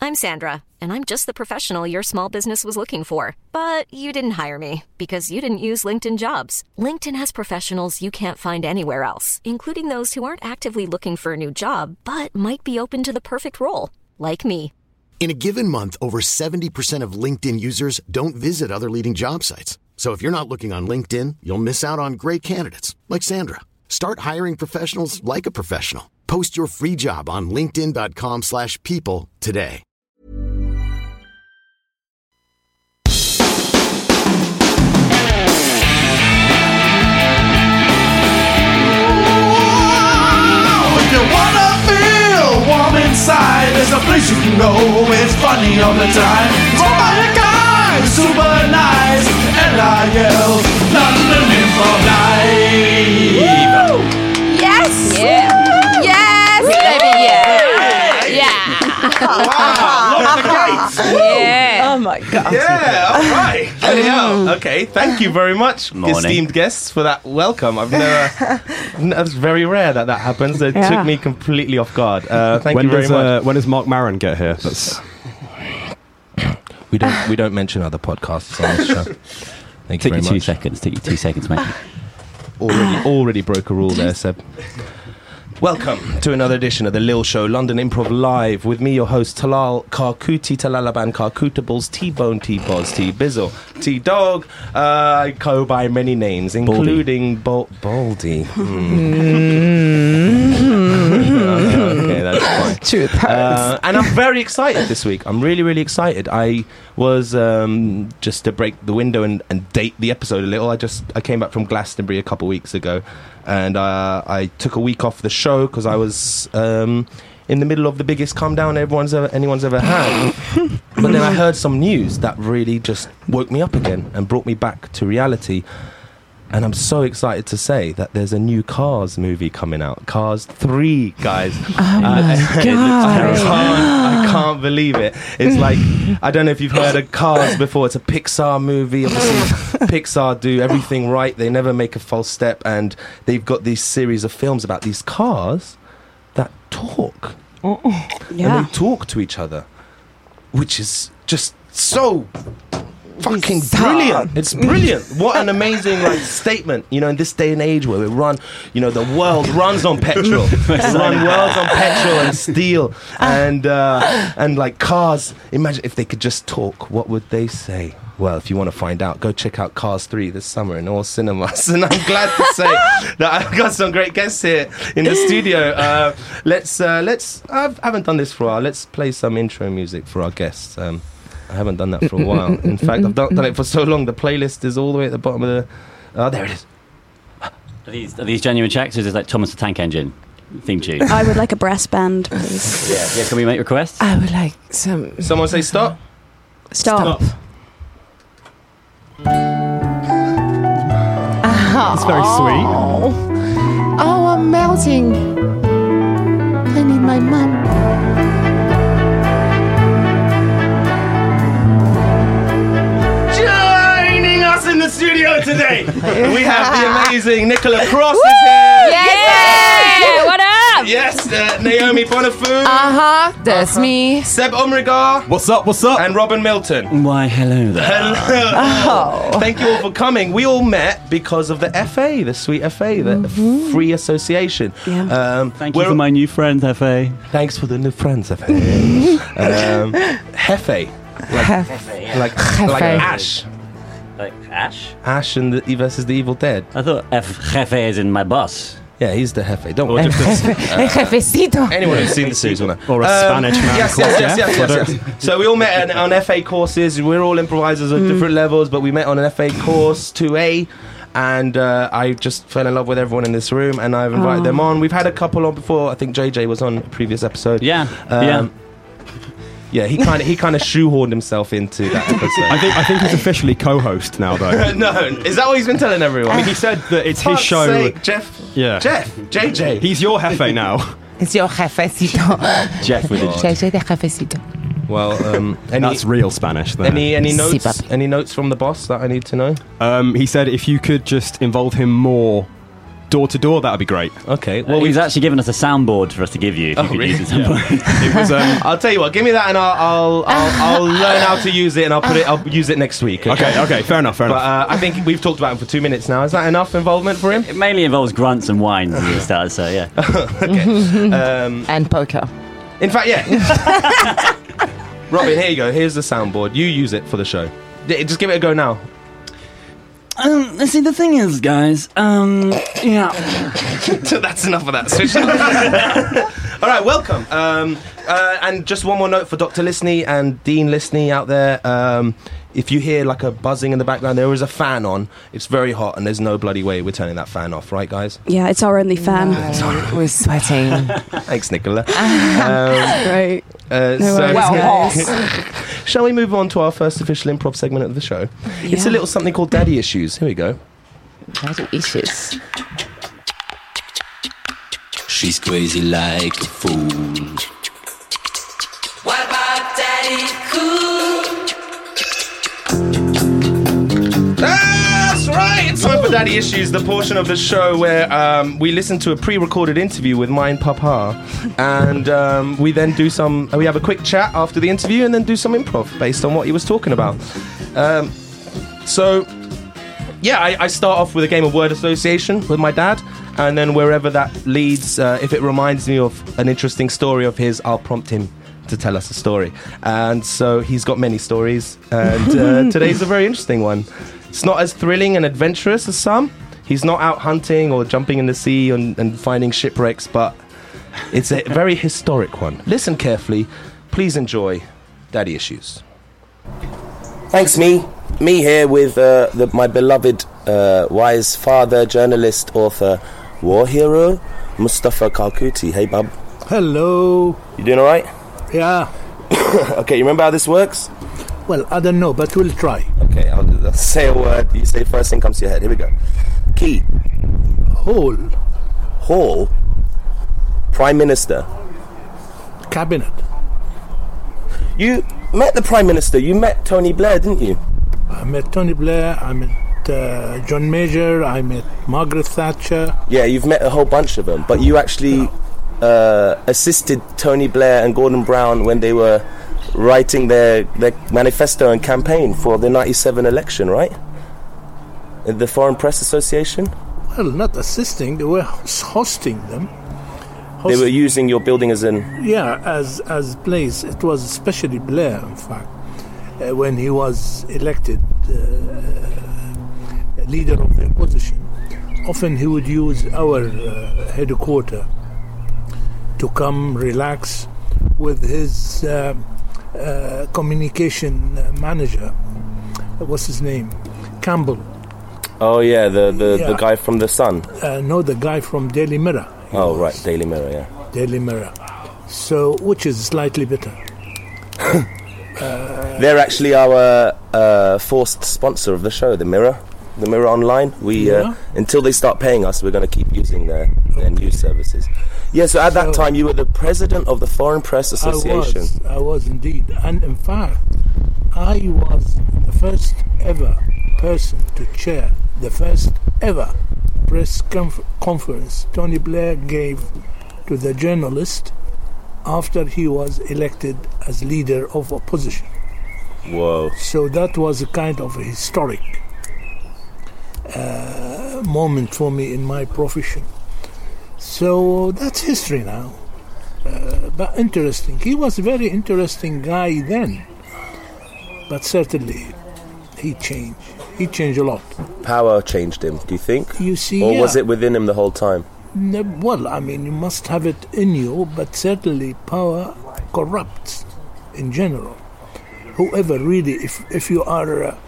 I'm Sandra, and I'm just the professional your small business was looking for. But you didn't hire me because you didn't use LinkedIn Jobs. LinkedIn has professionals you can't find anywhere else, including those who aren't actively looking for a new job, but might be open to the perfect role, like me. In a given month, over 70% of LinkedIn users don't visit other leading job sites. So if you're not looking on LinkedIn, you'll miss out on great candidates like Sandra. Start hiring professionals like a professional. Post your free job on linkedin.com/people today. If you wanna feel warm inside, there's a place you can go. It's funny all the time. Robotic guys, super nice. LIL, London Improv Live. Yes! Yeah. Yes, baby, yeah. Wow, lock the gates. Yeah. Oh my God. Yeah, all right. Anyhow, okay, thank you very much, Morning. esteemed guests, for that welcome. I've never. That's very rare that happens. It took me completely off guard. Thank you very much. When does Mark Maron get here? That's... We don't mention other podcasts on this show. Thank you Take very you 2 much. seconds. Take you 2 seconds, mate. Already broke a rule there, Seb. Welcome to another edition of the Lil Show, London Improv Live. With me, your host, Talal Karkuti, Talalaban Karkutables, T-Bone, T-Boz, T-Bizzle, T-Dog. I go by many names, including Baldy. Okay, that's fine. Truth hurts. And I'm very excited this week. I'm really, really excited. I was, just to break the window and date the episode a little, I came back from Glastonbury a couple weeks ago, and I took a week off the show because I was in the middle of the biggest come down anyone's ever had. But then I heard some news that really just woke me up again and brought me back to reality. And I'm so excited to say that there's a new Cars movie coming out. Cars 3, guys. Oh my God. I can't believe it. It's like, I don't know if you've heard of Cars before. It's a Pixar movie. Obviously, Pixar do everything right. They never make a false step. And they've got this series of films about these cars that talk. And they talk to each other, which is just so fucking brilliant. It's brilliant. What an amazing statement, in this day and age where we run, the world runs on petrol. Worlds on petrol and steel and like cars. Imagine if they could just talk, what would they say? Well, if you want to find out, go check out Cars 3 this summer in all cinemas. And I'm glad to say that I've got some great guests here in the studio. I haven't done this for a while. Let's play some intro music for our guests. I haven't done that for a while. In fact, I've done it for so long. The playlist is all the way at the bottom of the... Oh, there it is. Are these genuine checks, or is this like Thomas the Tank Engine theme tune? I would like a breast band, please. Yeah. Can we make requests? I would like some... Someone say stop. Stop. It's very sweet. Oh, I'm melting. I need my mum. Joining us in the studio today, we have the amazing Nicola Cross is here. Yeah, what up? Yes, Naomi Bonifoo. That's me. Seb Omrigar. What's up? And Robin Milton. Why, hello there. Hello. Thank you all for coming. We all met because of the FA, the Sweet FA, the Free Association. Yeah. Thank you for my new friends, Hefe. Thanks for the new friends, FA. Hefe. Like Ash. Like Ash? Ash and versus the Evil Dead. I thought Hefe is in my boss. Yeah, he's the Hefe. Don't worry. Jefecito. Anyone who's seen the series will know. Or a Spanish man. Yes. So we all met on FA courses. We're all improvisers at different levels, but we met on an FA course 2A. And I just fell in love with everyone in this room, and I've invited them on. We've had a couple on before. I think JJ was on a previous episode. Yeah. Yeah, he kind of shoehorned himself into that episode. I think he's officially co-host now, though. No, is that what he's been telling everyone? I mean, he said that it's his Fuck's show. sake, Jeff, JJ. He's your Hefe now. It's your jefecito. Jeff with a J. JJ de jefecito. Well, That's real Spanish. There. any notes? Sipap. Any notes from the boss that I need to know? He said if you could just involve him more door to door, that would be great. Okay. Well, he's actually given us a soundboard for us to give you. If you could use it at some point. It was. I'll tell you what. Give me that, and I'll learn how to use it, and I'll use it next week. Okay, fair enough. But I think we've talked about him for 2 minutes now. Is that enough involvement for him? It mainly involves grunts and whines at the start, so yeah. Okay. And poker. In fact, yeah. Robin, here you go. Here's the soundboard. You use it for the show. Just give it a go now. See, the thing is, guys, yeah. That's enough of that. Switch it. All right, welcome. And just one more note for Dr. Listening and Dean Listening out there. If you hear like a buzzing in the background, there is a fan on. It's very hot, and there's no bloody way we're turning that fan off, right, guys? Yeah, it's our only fan. We're sweating. Thanks, Nicola. Great. So, Well, shall we move on to our first official improv segment of the show? It's a Yeah. little something called Daddy Issues. Here we go. Daddy issues. She's crazy like a fool. What about Daddy Cool? That's right. It's time for Daddy Issues, the portion of the show where we listen to a pre-recorded interview with mine Papa, and we then do we have a quick chat after the interview, and then do some improv based on what he was talking about. I start off with a game of word association with my dad, and then wherever that leads, if it reminds me of an interesting story of his, I'll prompt him to tell us a story. And so he's got many stories, and today's a very interesting one. It's not as thrilling and adventurous as some. He's not out hunting or jumping in the sea and finding shipwrecks, but it's a very historic one. Listen carefully. Please enjoy Daddy Issues. Thanks, me here with my beloved wise father, journalist, author, war hero, Mustafa Kalkuti. Hey, bub. Hello. You doing all right? Yeah. Okay, you remember how this works? Well, I don't know, but we'll try. Okay, I'll say a word. You say first thing comes to your head. Here we go. Key. Hall. Hall. Prime Minister. Cabinet. You met the Prime Minister. You met Tony Blair, didn't you? I met Tony Blair. I met John Major. I met Margaret Thatcher. Yeah, you've met a whole bunch of them. But you actually assisted Tony Blair and Gordon Brown when they were writing their manifesto and campaign for the 97 election, right? The Foreign Press Association? Well, not assisting. They were hosting them. They were using your building as an... Yeah, as place. It was especially Blair, in fact, when he was elected leader of the opposition. Often he would use our headquarters to come relax with his communication manager. What's his name? Campbell. Oh, yeah, the guy from The Sun. No, the guy from Daily Mirror. Oh, right, Daily Mirror, yeah. Daily Mirror. So, which is slightly better. They're actually our forced sponsor of the show, The Mirror. The Mirror Online. We until they start paying us, we're going to keep using their news services. Yeah, so at that time you were the president of the Foreign Press Association. I was indeed. And in fact, I was the first ever person to chair the first ever press conference Tony Blair gave to the journalist after he was elected as leader of opposition. Whoa. So that was a kind of a historic moment for me in my profession. So that's history now. But interesting. He was a very interesting guy then. But certainly he changed. He changed a lot. Power changed him, do you think? You see, or was it within him the whole time? Well, I mean, you must have it in you, but certainly power corrupts in general. Whoever really, if you are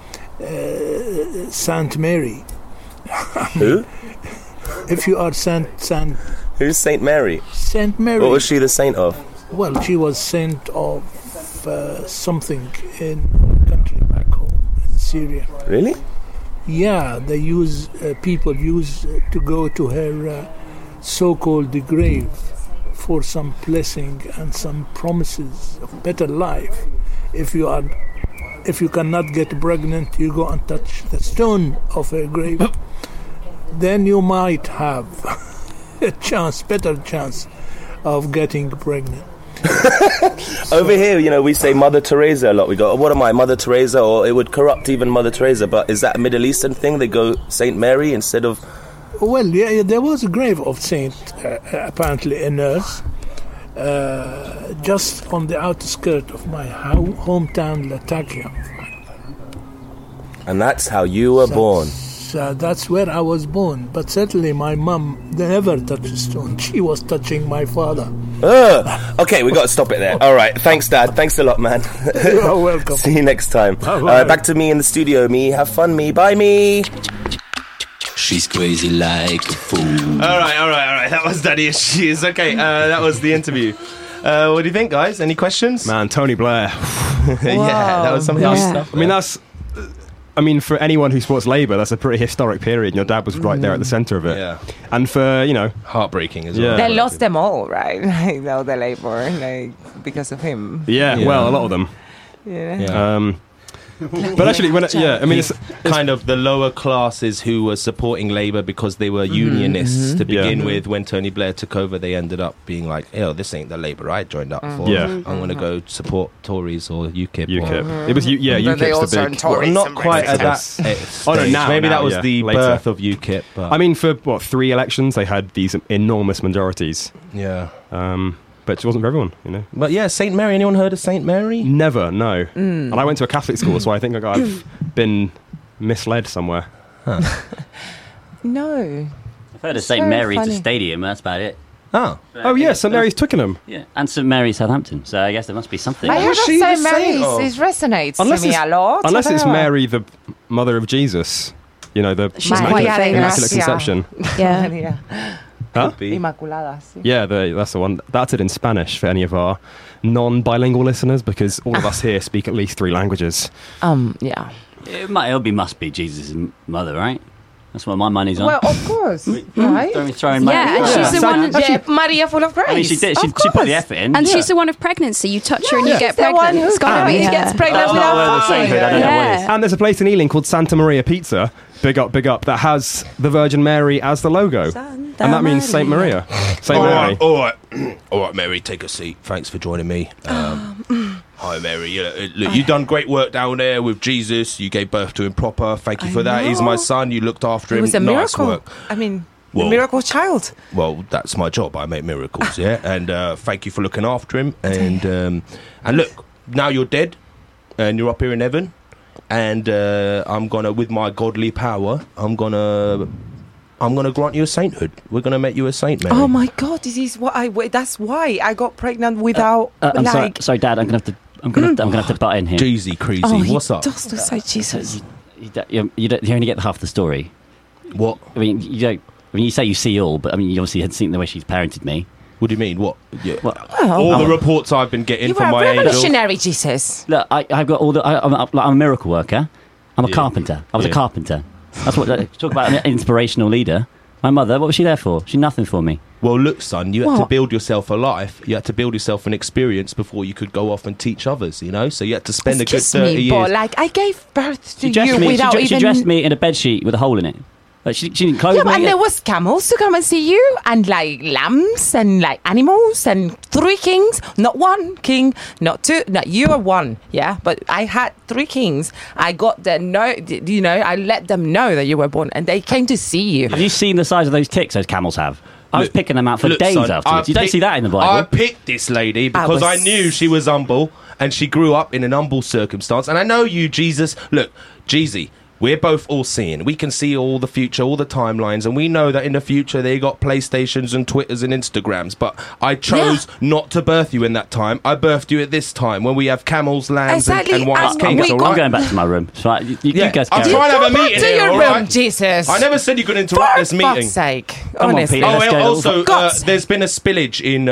Saint Mary. Who? If you are Saint... Who's Saint Mary? Saint Mary. What was she the saint of? Well, she was saint of something in our country back home, in Syria. Really? Yeah, they people use to go to her so-called grave for some blessing and some promises of better life. If you cannot get pregnant, you go and touch the stone of her grave, then you might have a better chance of getting pregnant. Over here, we say Mother Teresa a lot. We go, what am I, Mother Teresa? Or it would corrupt even Mother Teresa. But is that a Middle Eastern thing? They go Saint Mary instead of... Well, yeah, there was a grave of Saint, apparently a nurse, just on the outskirts of my hometown, Latakia. And that's how you were born. So that's where I was born. But certainly my mum never touched a stone. She was touching my father. Okay, we got to stop it there. All right, thanks, Dad. Thanks a lot, man. You're welcome. See you next time. Back to me in the studio. Me, have fun, me. Bye, me. She's crazy like a fool. All right. That was Daddy Issues. Okay, that was the interview. What do you think, guys? Any questions? Man, Tony Blair. Yeah, that was some nice stuff. I mean, for anyone who supports Labour, that's a pretty historic period. Your dad was right there at the centre of it. Yeah. And for, heartbreaking as well. They lost them all, right? The Labour, because of him. Yeah, well, a lot of them. Yeah. But actually, it's kind of the lower classes who were supporting Labour because they were unionists to begin with. When Tony Blair took over, they ended up being like, this ain't the Labour I joined up for. Yeah. I'm going to go support Tories or UKIP. It was, UKIP's the big... Well, not quite at that stage. Maybe that was the birth of UKIP. But. I mean, for, 3 elections, they had these enormous majorities. Yeah. But it wasn't for everyone, But yeah, St. Mary. Anyone heard of St. Mary? Never, no. And I went to a Catholic school, so I think I've been misled somewhere. No. I've heard of St. Mary's the stadium, that's about it. Oh, yeah, St. Mary's Twickenham. Yeah, and St. Mary's Southampton, so I guess there must be something. I heard of St. Mary's, it resonates to me a lot. Unless it's Mary, the mother of Jesus, the Immaculate Conception. Yeah. Huh? Inmaculada, sí. Yeah, that's the one. That's it in Spanish for any of our non-bilingual listeners, because all of us here speak at least 3 languages. Yeah. It must be Jesus' mother, right? That's what my money's on. Well, of course, right? Throwing Mary. Yeah, and she's the one. Maria full of grace. I mean, she did. She put the effort in. And she's the one of pregnancy. You touch her and you get the pregnant. one who's gets pregnant without fucking. I don't know what it is. And there's a place in Ealing called Santa Maria Pizza. Big up, that has the Virgin Mary as the logo. And that means Saint Maria. Saint Mary. All right, Mary, take a seat. Thanks for joining me. Hi, Mary. Look, you've done great work down there with Jesus. You gave birth to him proper. Thank you for that. He's my son. You looked after him. It was a nice miracle. Work. I mean, a miracle child. Well, that's my job. I make miracles, yeah. And thank you for looking after him. And look, now you're dead, and you're up here in heaven. And I'm gonna, with my godly power, I'm gonna grant you a sainthood. We're gonna make you a saint, Mary. Oh my God! This is what that's why I got pregnant without. I'm sorry, Dad. I'm gonna have to butt in here. Jeezy, crazy. What's up? Just to say Jesus. You only get half the story. What? I mean, you don't. I mean, you say you see all, but I mean, you obviously hadn't seen the way she's parented me. What do you mean? What? Yeah. Well, all the reports I've been getting from my angel. You were a revolutionary, Jesus. Look, I've got all the. I'm a miracle worker. I'm a carpenter. I was a carpenter. That's what. Talk about an inspirational leader. My mother, what was she there for? She's nothing for me. Well, look, son, you had to build yourself a life. You had to build yourself an experience before you could go off and teach others, So you had to spend a good 30 years. But I gave birth to you without even... She dressed me in a bedsheet with a hole in it. Like she didn't clothe me. And there was camels to come and see you, and lambs, and animals, and 3 kings. Not 1 king, not 2. No, you were 1, yeah. But I had 3 kings. I got I let them know that you were born, and they came to see you. Have you seen the size of those ticks those camels have? I was picking them out for days afterwards. You don't see that in the Bible. I picked this lady because I knew she was humble, and she grew up in an humble circumstance. And I know you, Jesus. Look, Jeezy. We're both all seeing. We can see all the future, all the timelines, and we know that in the future they got PlayStations and Twitters and Instagrams. But I chose not to birth you in that time. I birthed you at this time when we have camels, lambs, and wise kings. I'm going back to my room. So you guys I'm trying to have a meeting here, your all room, right? Jesus. I never said you could interrupt this meeting. For fuck's sake. Come on, honestly. Peter, let's go. Also, there's been a spillage in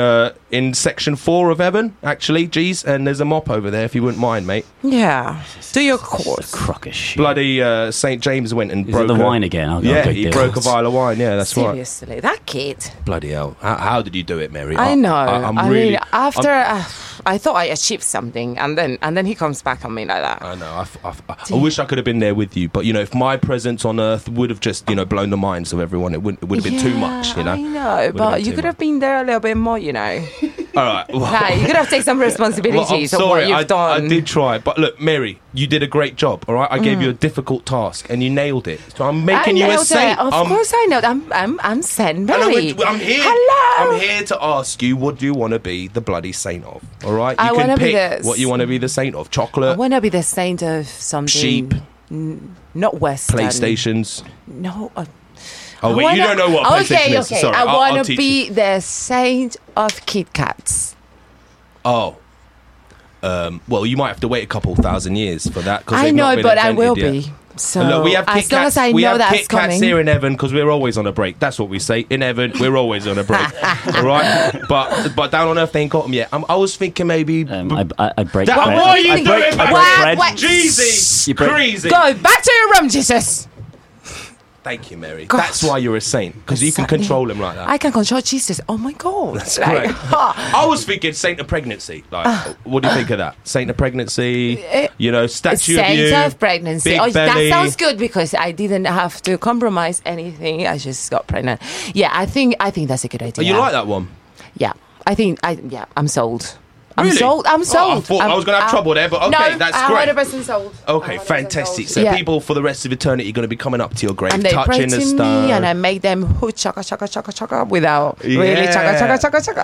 in section 4 of Evan, actually, geez, and there's a mop over there if you wouldn't mind, mate. Yeah. Do your course. Crock of shit. Bloody St. James went and Is broke it the a- wine again? I'll Yeah, go he do broke it. a vial of wine. Yeah, that's right. Seriously, that kid. Bloody hell. How did you do it, Mary? I know. I'm I really... mean, after I thought I achieved something, and then he comes back on me like that. I know. I wish I could have been there with you, but you know, if my presence on Earth would have just blown the minds of everyone, it would have been too much. You know. I know, but you could have been there a little bit more. You know. All right. Like, you could have taken some responsibilities I'm of what sorry, you've done. I did try, but look, Mary, you did a great job. All right, I gave you a difficult task, and you nailed it. So I'm making you a saint. Of course, I know. I'm Saint Mary. I'm here. Hello. I'm here to ask you, what do you want to be the bloody saint of? All right, I you wanna can be pick this. what you want to be the saint of. I Chocolate, want to be the saint of something. sheep, Not Western. PlayStations. No. Oh wait, you don't know what PlayStation is. Okay. Sorry, I I'll want to teach be you. the saint of Kit Kats. Oh. Well, you might have to wait a couple thousand years for that. 'Cause I they've not know, been but I will invented yet. be. So Look, we have as Kit long Kats, as I we know have that's Kit Kats coming. here in Evan because we're always on a break. That's what we say in Evan. We're always on a break, all right? But down on Earth they ain't got them yet. I was thinking maybe. I break What bread. are you I doing? break bread. Jeezy, You break- crazy. Go back to your room, Jesus. Thank you, Mary. God. That's why you're a saint, because you can Exactly. control him like that. I can control Jesus. Oh my God. That's Like, correct. I was thinking saint of pregnancy. Like, what do you think of that? Saint of pregnancy, statue of you. Saint of pregnancy. big Oh, belly. that sounds good because I didn't have to compromise anything. I just got pregnant. Yeah, I think that's a good idea. Oh, you like that one? Yeah, I'm sold. Really? I'm sold. I'm sold. Oh, I thought I was going to have trouble there, but okay, no, that's I'm great. 100% sold. Okay, 100% fantastic. sold. So Yeah. people for the rest of eternity are going to be coming up to your grave, And they pray touching to the stone. me, and I make them hoo chaka chaka chaka chaka without really chaka chaka chaka chaka.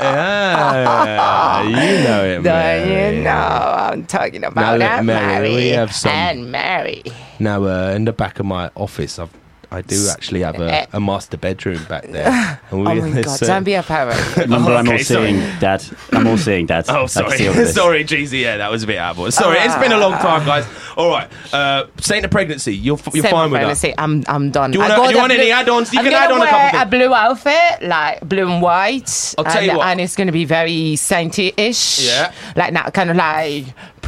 Yeah, you know it, Mary. You know I'm talking about Now, look, that, Mary, we have some- and Mary. Now, in the back of my office, I do actually have a master bedroom back there. And Oh my God! Don't be a parrot. Remember, I'm all Okay, sorry. seeing, Dad. I'm all seeing, Dad. Oh, I can sorry. see all this. Sorry, Jeezy. Yeah, that was a bit out of order. Sorry, it's been a long time, guys. All right. Saint of pregnancy. You're fine with that? I'm done. Do you want any add-ons? You I'm can gonna add on a wear couple a things. blue outfit, like blue and white. I'll tell you what. And it's going to be very sainty-ish. Yeah. Like now, kind of like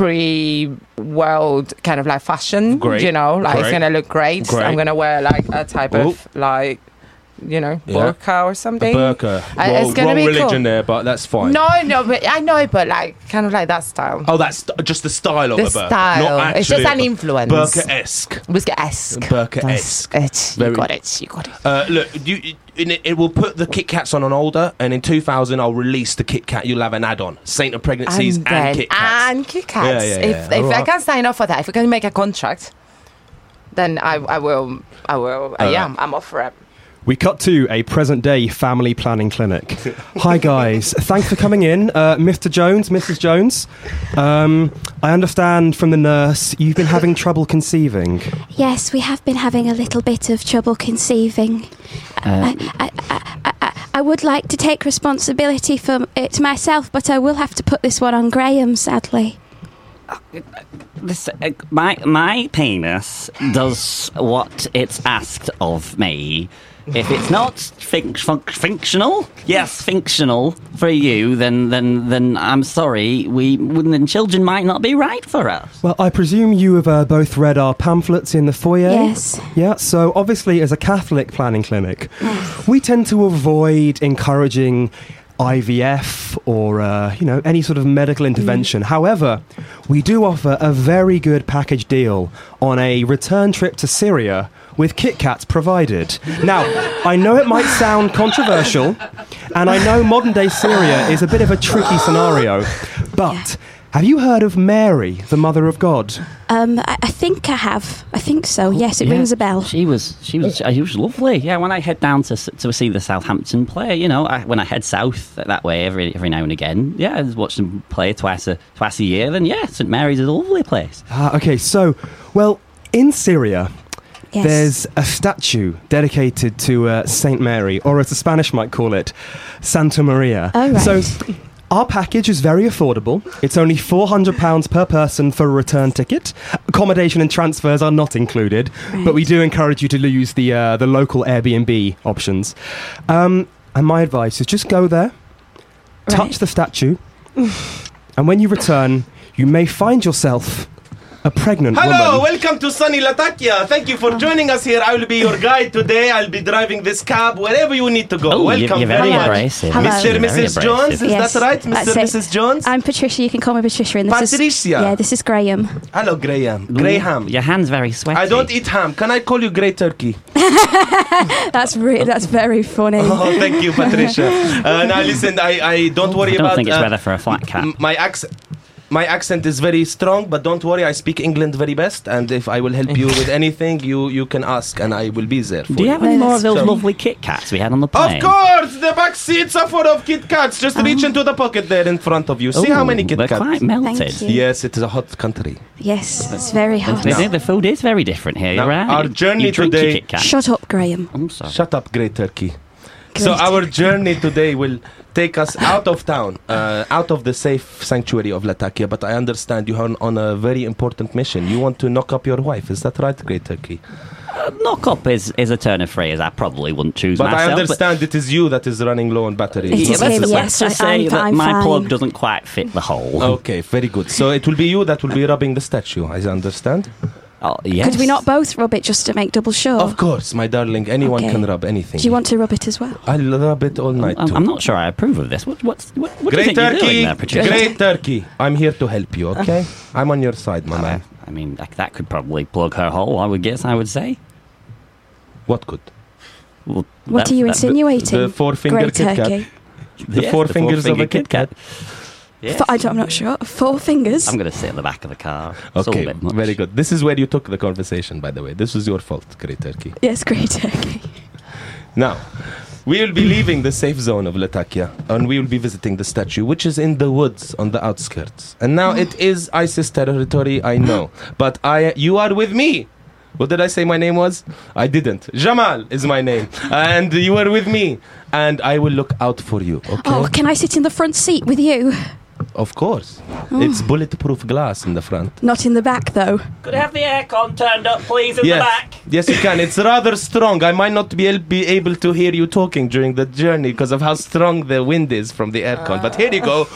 pre-world kind of like fashion. Great. You know, like Great. it's going to look great. Great. I'm going to wear like a type of like, Yeah. burqa or something. Burqa. It's going to wrong be religion cool. there, but that's fine. No, but I know, but like kind of like that style. Oh, that's just the style of The a burqa. style. Not It's just actually an a influence. Burqa-esque. Whisker-esque. Burqa-esque. That's it. Very- You got it. You got it. Look, it will put the Kit Kats on an older, and in 2000 I'll release the Kit Kat. You'll have an add-on: Saint of pregnancies and then- Kit Kats. And Kit Kats. Yeah. If All I right. can sign off for that, if we can make a contract, then I will. I'm off for it. We cut to a present-day family planning clinic. Hi, guys. Thanks for coming in. Mr. Jones, Mrs. Jones. I understand from the nurse you've been having trouble conceiving. Yes, we have been having a little bit of trouble conceiving. I would like to take responsibility for it myself, but I will have to put this one on Graham, sadly. My penis does what it's asked of me. If it's not functional for you, then I'm sorry. Then children might not be right for us. Well, I presume you have both read our pamphlets in the foyer? Yes. Yeah, so obviously as a Catholic planning clinic, we tend to avoid encouraging IVF or, any sort of medical intervention. However, we do offer a very good package deal on a return trip to Syria with Kit Kats provided. Now, I know it might sound controversial, and I know modern-day Syria is a bit of a tricky scenario, but have you heard of Mary, the Mother of God? I think I have. I think so. Yes, it rings a bell. She was lovely. Yeah, when I head down to see the Southampton play, when I head south that way every now and again, I watch them play twice a year. Then St Mary's is a lovely place. Okay, so, well, in Syria, Yes. there's a statue dedicated to Saint Mary, or as the Spanish might call it, Santa Maria. Oh, right. So our package is very affordable. It's only £400 per person for a return ticket. Accommodation and transfers are not included, but we do encourage you to use the local Airbnb options. And my advice is just go there, touch the statue, and when you return, you may find yourself a pregnant Hello, woman. welcome to sunny Latakia. Thank you for joining us here. I will be your guide today. I'll be driving this cab wherever you need to go. Oh, welcome you're very much. abrasive. Hello. Mr. and Mrs. Jones, is Yes, that right? Mr. that's and it. Mrs. Jones? I'm Patricia. You can call me Patricia. And this Patricia. This is Graham. Hello, Graham. Graham. Your hand's very sweaty. I don't eat ham. Can I call you Grey Turkey? That's very funny. Oh, thank you, Patricia. Now listen, I don't worry I don't about think it's weather for a flat cap. My accent is very strong, but don't worry, I speak England very best, and if I will help you with anything, you can ask, and I will be there for Do you have any more of those So- lovely Kit Kats we had on the plane? Of course, the back seats are full of Kit Kats. Just reach into the pocket there in front of you. See how many Kit They're Kats? quite melted. Thank you. Yes, it is a hot country. Yes, it's very hot. The food is very different here. Now, You're right. our journey you drink today- your Kit Kat. Shut up, Graham. I'm sorry. Shut up, Grey Turkey. So Great. our journey today will take us out of town, out of the safe sanctuary of Latakia. But I understand you are on a very important mission. You want to knock up your wife. Is that right, Grey Turkey? Knock up is a turn of phrase I probably wouldn't choose But myself. I understand it is you that is running low on batteries. It is him, let's yes. just I'm say that fine. my plug doesn't quite fit the hole. Okay, very good. So it will be you that will be rubbing the statue, I understand? Oh, yes. Could we not both rub it just to make double sure? Of course, my darling. Anyone Okay. can rub anything. Do you want to rub it as well? I'll rub it all night too. I'm not sure I approve of this. What do you Grey think you're doing Turkey, there, Patricia? Grey Turkey. I'm here to help you, okay? I'm on your side, my man. I mean, that could probably plug her hole, I would say. What could? Well, What are you insinuating? The four-finger Grey Kit Kat. Turkey. The four fingers of a Kit Kat. Yes. I'm not sure. 4 fingers. I'm going to sit in the back of the car. It's all a Okay, bit much. very good. This is where you took the conversation, by the way. This was your fault, Grey Turkey. Yes, Grey Turkey. Now, we will be leaving the safe zone of Latakia, and we will be visiting the statue, which is in the woods on the outskirts. And now it is ISIS territory, I know. But you are with me. What did I say my name was? I didn't. Jamal is my name. And you are with me. And I will look out for you, okay? Oh, can I sit in the front seat with you? Of course. It's bulletproof glass in the front. Not in the back, though. Could I have the aircon turned up, please, in Yes. the back? Yes, you can. It's rather strong. I might not be able to hear you talking during the journey because of how strong the wind is from the aircon. But here you go.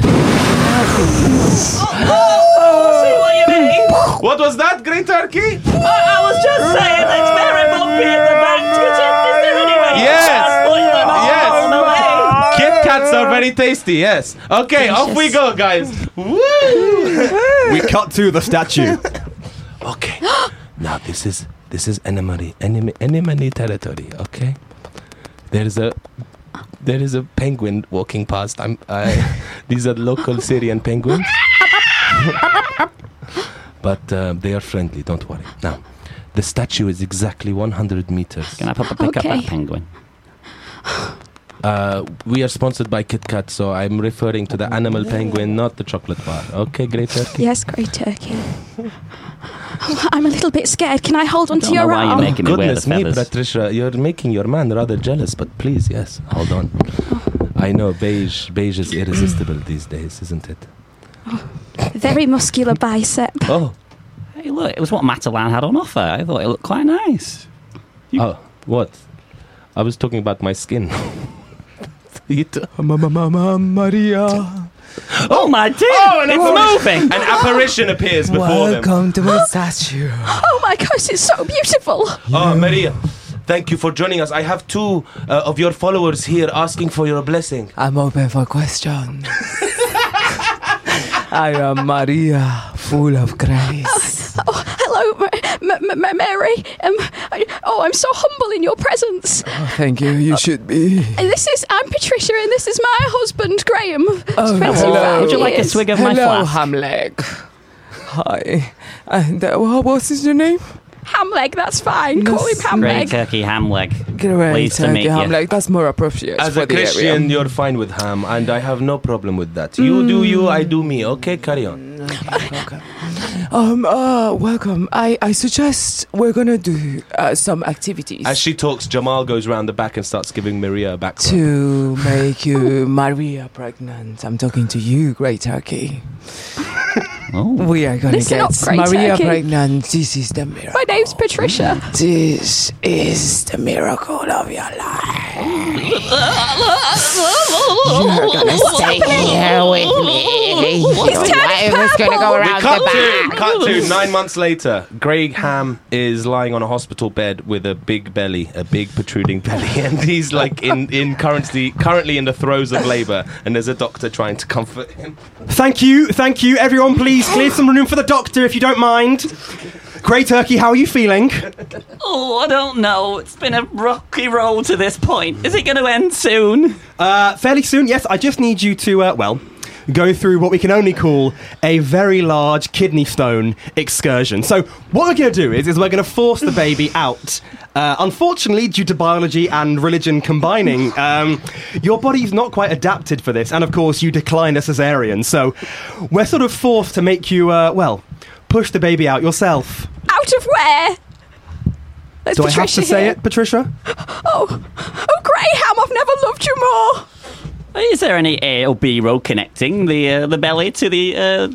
See what you mean? What was that, Grey Turkey? I was just saying it's very bumpy in the back. Is there any way? Yes. Kit Kats are very tasty, yes. Okay, off we go, guys. Woo! We cut to the statue. Okay. Now this is enemy territory, okay? There is a penguin walking past. These are local Syrian penguins. But they are friendly, don't worry. Now, the statue is exactly 100 meters. Can I pick up Okay. that penguin? We are sponsored by Kit Kat, so I'm referring to the animal penguin, not the chocolate bar. Okay, Grey Turkey? Yes, Grey Turkey. Oh, I'm a little bit scared. Can I hold onto don't know your why you're arm? making me wear Goodness the me, feathers. Patricia, you're making your man rather jealous, but please, yes, hold on. I know, beige is irresistible these days, isn't it? Very muscular bicep. Oh, Hey, look, it was what Matalan had on offer. I thought it looked quite nice. oh, what? I was talking about my skin. Maria. Oh my dear! It's moving! An apparition appears before them. to my statue. Oh my gosh, it's so beautiful. Oh, Maria, thank you for joining us. I have two of your followers here asking for your blessing. I'm open for questions. I am Maria, full of grace. Oh, hello, Mary. I'm so humble in your presence. Oh, thank you. You should be. I'm Patricia, and this is my husband, Graham. Oh, 25 hello. Would you like a years. swig of my Hello, flask? Hamleg. Hi. And what is your name? Hamleg, that's fine. Call him Grey Hamleg. Turkey ham leg. Great. Pleased to meet you. Hamleg. That's more appropriate As for a the Christian, area. you're fine with ham, and I have no problem with that. You do you, I do me. Okay, carry on. Welcome. I suggest we're gonna do some activities As she talks, Jamal goes round the back and starts giving Maria a back rub. to make you Maria pregnant. I'm talking to you, Grey Turkey. We are going to Listen get up, Great Maria Turkey. pregnant. This is the miracle. My name's Patricia. This is the miracle of your life. You're gonna stay here with me. Your life is gonna go around the back. Cut to 9 months later. Graham is lying on a hospital bed with a big belly, a big protruding belly, and he's like currently in the throes of labour, and there's a doctor trying to comfort him. Thank you. Everyone, please clear some room for the doctor if you don't mind. Grey Turkey, how are you feeling? Oh, I don't know. It's been a rocky road to this point. Is it going to end soon? Fairly soon, yes. I just need you to, go through what we can only call a very large kidney stone excursion. So what we're going to do is we're going to force the baby out. Unfortunately, due to biology and religion combining, your body's not quite adapted for this. And of course, you declined a cesarean. So we're sort of forced to make you, push the baby out yourself. Out of where? There's Do Patricia I have to say here. it, Patricia? Oh, Graham, I've never loved you more. Is there any A or B road connecting the belly to the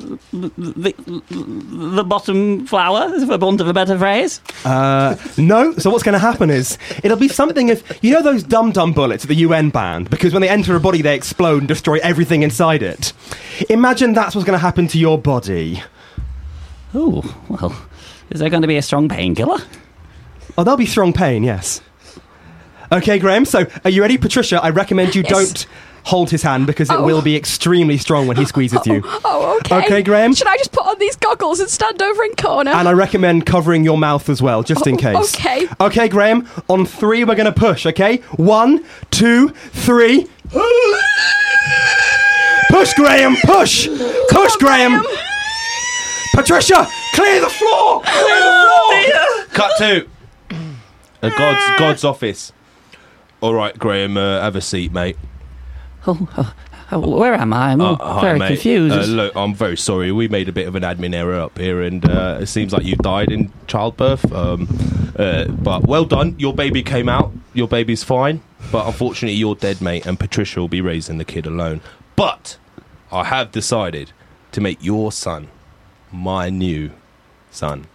bottom flower, for want of a better phrase? No. So what's going to happen is it'll be something of, you know those dum-dum bullets at the UN band? Because when they enter a body, they explode and destroy everything inside it. Imagine that's what's going to happen to your body. Oh, well, is there going to be a strong painkiller? Oh, there'll be strong pain, yes. Okay, Graham, so are you ready? Patricia, I recommend you don't hold his hand because it will be extremely strong when he squeezes you. Oh, okay. Okay, Graham? Should I just put on these goggles and stand over in corner? And I recommend covering your mouth as well, just in case. Okay. Okay, Graham, on 3 we're going to push, okay? 1, 2, 3. Push, Graham, push! Push, Graham! Patricia, clear the floor! Clear the floor! Cut to God's office. All right, Graham, have a seat, mate. Where am I? I'm very mate. confused. Look, I'm very sorry. We made a bit of an admin error up here, and it seems like you died in childbirth. But well done. Your baby came out. Your baby's fine. But unfortunately, you're dead, mate, and Patricia will be raising the kid alone. But I have decided to make your son my new son.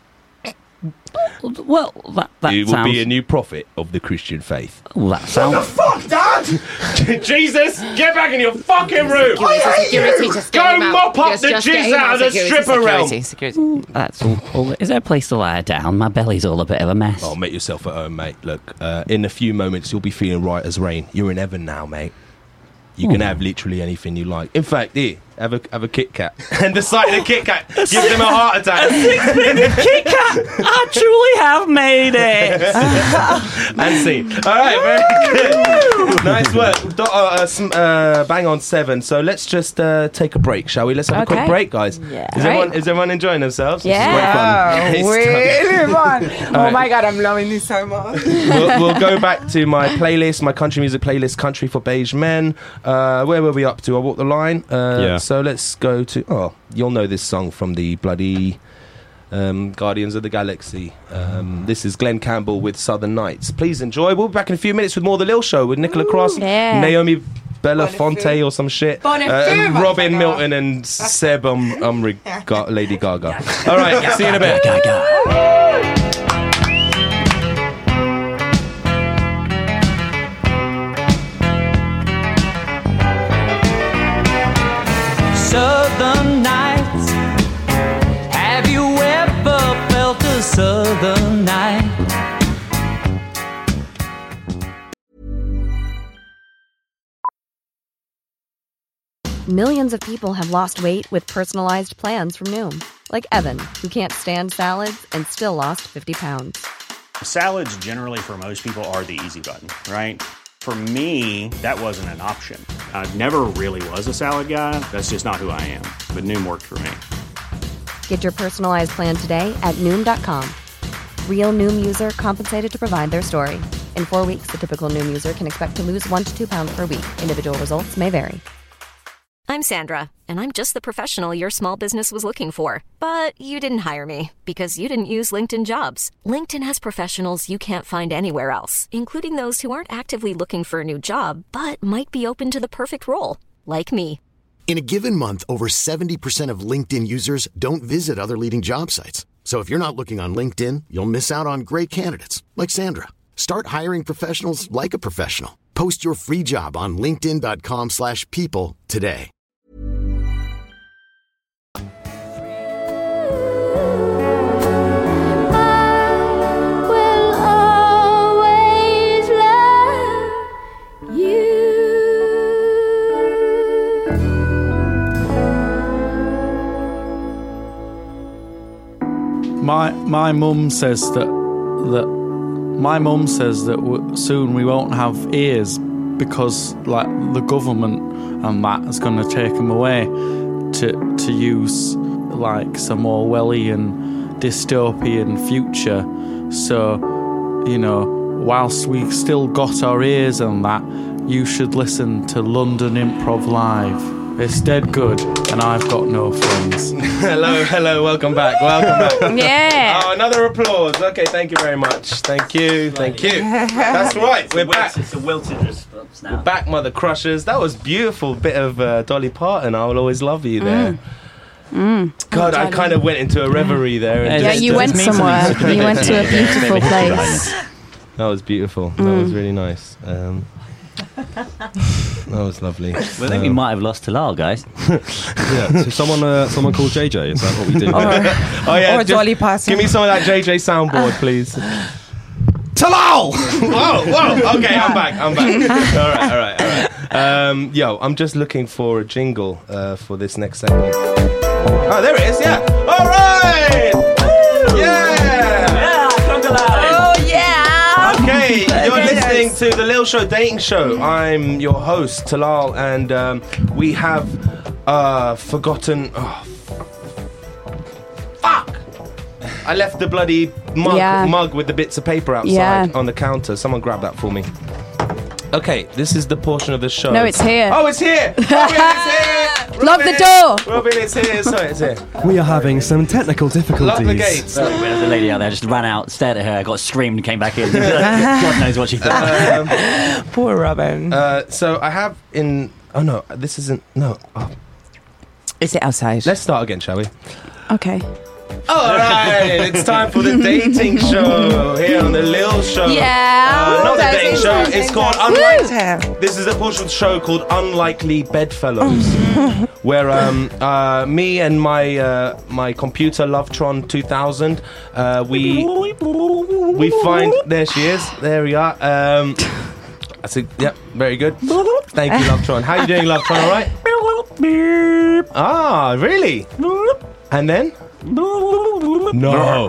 Well, that he will sounds... be a new prophet of the Christian faith. Oh, that sounds... What the fuck, Dad? Jesus, get back in your fucking room! I hate you! Go mop up the jizz out of the stripper realm! That's all. Is there a place to lie down? My belly's all a bit of a mess. Oh, make yourself at home, mate. Look, in a few moments you'll be feeling right as rain. You're in heaven now, mate. You can have literally anything you like. In fact, here, have a Kit Kat. And the sight of the Kit Kat gives him a heart attack. Kit Kat! I truly have made it! And scene. All right, very good. Nice work. Bang on 7. So let's just take a break, shall we? Let's have a quick break, guys. Yeah. Is everyone enjoying themselves? Yeah. This is great fun. Really fun. Oh my God, I'm loving this so much. We'll go back to my playlist, my country music playlist, Country for Beige Men. Where were we up to? I Walk the Line. So let's go to... Oh, you'll know this song from the bloody Guardians of the Galaxy. This is Glenn Campbell with Southern Nights. Please enjoy. We'll be back in a few minutes with more of The Lil Show with Nicola Cross, Naomi Belafonte or some shit, Robin Milton and Seb Lady Gaga. All right, see you in a bit. Southern nights. Have you ever felt a southern night? Millions of people have lost weight with personalized plans from Noom. Like Evan, who can't stand salads and still lost 50 pounds. Salads generally for most people are the easy button, right? For me, that wasn't an option. I never really was a salad guy. That's just not who I am. But Noom worked for me. Get your personalized plan today at Noom.com. Real Noom user compensated to provide their story. In 4 weeks, the typical Noom user can expect to lose 1 to 2 pounds per week. Individual results may vary. I'm Sandra, and I'm just the professional your small business was looking for. But you didn't hire me because you didn't use LinkedIn Jobs. LinkedIn has professionals you can't find anywhere else, including those who aren't actively looking for a new job, but might be open to the perfect role, like me. In a given month, over 70% of LinkedIn users don't visit other leading job sites. So if you're not looking on LinkedIn, you'll miss out on great candidates like Sandra. Start hiring professionals like a professional. Post your free job on linkedin.com/people today. My mum says that soon we won't have ears because like the government and that is going to take them away to use like some Orwellian dystopian future. So, you know, whilst we've still got our ears and that, you should listen to London Improv Live. It's dead good, and I've got no friends. Hello, welcome back. Yeah. Oh, another applause. Okay, thank you very much. Thank you. That's right, we're back. It's a wilted response now. We're back, Mother Crushers. That was beautiful. Bit of Dolly Parton, I Will Always Love You there. God, I kind of went into a reverie there. And you went somewhere. You went to a beautiful place. That was beautiful. That was really nice. That was lovely. Well, I think we might have lost Talal, guys. Yeah, so someone called JJ. Is that what we do? Or Dolly Parton. Give me some of that JJ soundboard, please. Talal! Whoa! Okay, I'm back. All right. Yo, I'm just looking for a jingle for this next segment. Oh, there it is. Yeah. All right. Okay, you're listening to the Lil Show Dating Show. I'm your host, Talal, and we have forgotten. Oh, fuck! I left the bloody mug with the bits of paper outside on the counter. Someone grab that for me. Okay, this is the portion of the show. No, it's here. Oh, it's here! Robin, it's here! Lock the door! Robin, it's here. Sorry, it's here. We are having some technical difficulties. Lock the gates. There's a lady out there, just ran out, stared at her, got screamed and came back in. God knows what she thought. Poor Robin. So I have in... Oh, no, this isn't... No. Oh. Is it outside? Let's start again, shall we? Okay. All right, it's time for the dating show here on the Lil Show. Yeah. Not the dating show. It's called Unlikely. This is a portion of the show called Unlikely Bedfellows, where me and my computer Lovetron 2000, we find there she is. There we are. I said, yep, very good. Thank you, Lovetron. How you doing, Lovetron? All right. Ah, really? And then. No,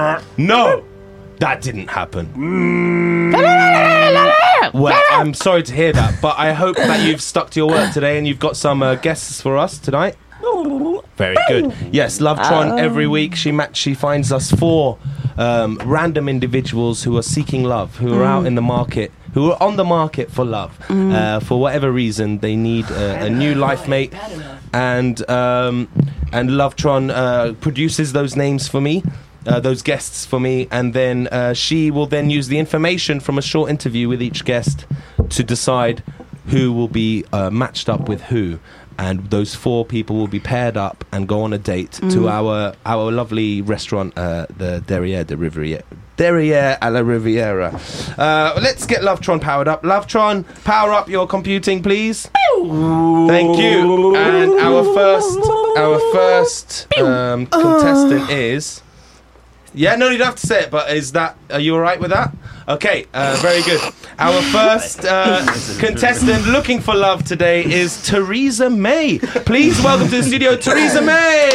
that didn't happen. Well, I'm sorry to hear that, but I hope that you've stuck to your work today and you've got some guests for us tonight. Very good. Yes, Lovetron, every week she finds us 4 random individuals who are seeking love, who are out in the market, who are on the market for love. For whatever reason, they need a new life mate. And Lovetron produces those names for me, those guests for me, and then she will then use the information from a short interview with each guest to decide who will be matched up with who. And those 4 people will be paired up and go on a date to our lovely restaurant, the Derrière à la Riviera. Let's get Lovetron powered up. Lovetron, power up your computing, please. Thank you. And our first contestant is... Yeah, no, you don't have to say it, but are you all right with that? Okay, very good. Our first contestant looking for love today is Theresa May. Please welcome to the studio, Theresa May.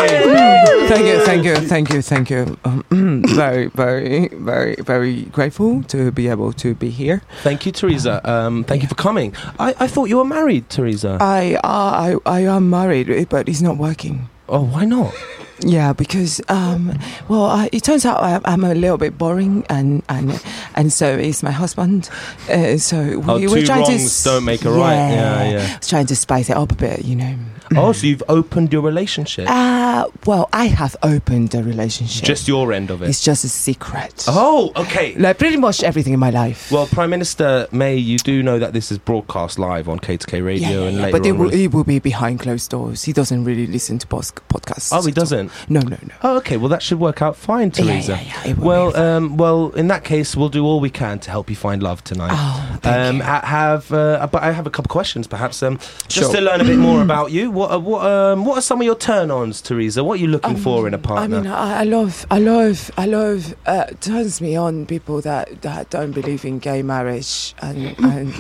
Thank you. Very, very, very, very grateful to be able to be here. Thank you, Theresa. Thank you for coming. I thought you were married, Theresa. I am married, but it's not working. Oh, why not? Yeah, because it turns out I'm a little bit boring, and so is my husband. So we're trying to don't make a right. Yeah. Trying to spice it up a bit, you know. Oh, so you've opened your relationship? Well, I have opened the relationship. Just your end of it? It's just a secret. Oh, okay. Like pretty much everything in my life. Well, Prime Minister May, you do know that this is broadcast live on K2K Radio and later but on. it will be behind closed doors. He doesn't really listen to podcasts. Oh, he doesn't? No. Oh, okay. Well, that should work out fine, Teresa. It will well, in that case, we'll do all we can to help you find love tonight. Oh, thank you. But I have a couple questions, perhaps, just Sure. to learn a bit more about you. What are some of your turn-ons, Teresa? What are you looking for in a partner? I mean, I love turns me on people that don't believe in gay marriage and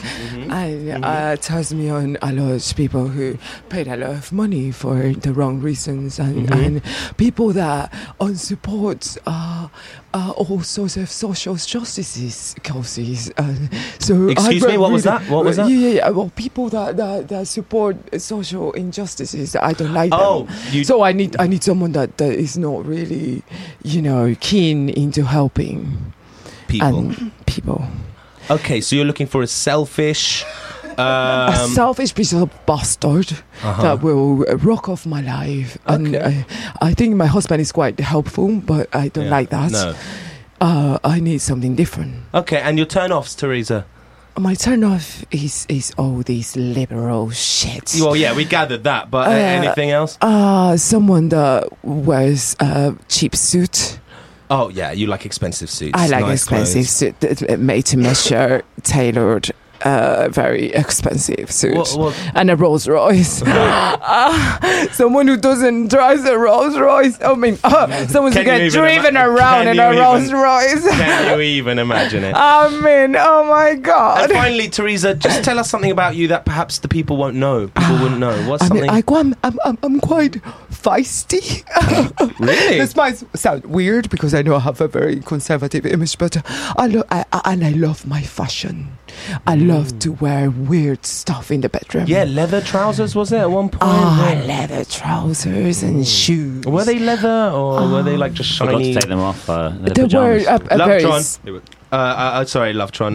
turns me on a lot of people who paid a lot of money for the wrong reasons and people that support all sorts of social justice causes. So Excuse me, what was that? What was that? Yeah. Well, people that support social injustices, I don't like Oh, them. So I need someone that is not really, keen into helping people. Okay, so you're looking for a selfish... a selfish piece of bastard that will rock off my life. And I think my husband is quite helpful, but I don't like that. No. I need something different. Okay, and your turn-offs, Teresa? My turn-off is all these liberal shit. Well, yeah, we gathered that, but anything else? Someone that wears a cheap suit. Oh, yeah, you like expensive suits. I like nice expensive suit, made to measure, tailored. Very expensive suit and a Rolls Royce. Someone who doesn't drive a Rolls Royce. I mean, someone's gonna get driven around in a Rolls Royce. Can you even imagine it? I mean, oh my God. And finally, Teresa, just tell us something about you that perhaps the people won't know. People wouldn't know. What's something? I'm quite feisty. Really? This might sound weird because I know I have a very conservative image, but I love my fashion. I love to wear weird stuff in the bedroom. Yeah, leather trousers, was it, at one point? Leather trousers and shoes. Were they leather or were they like just shiny? Forgot to take them off. They were Lovetron. Sorry, Lovetron.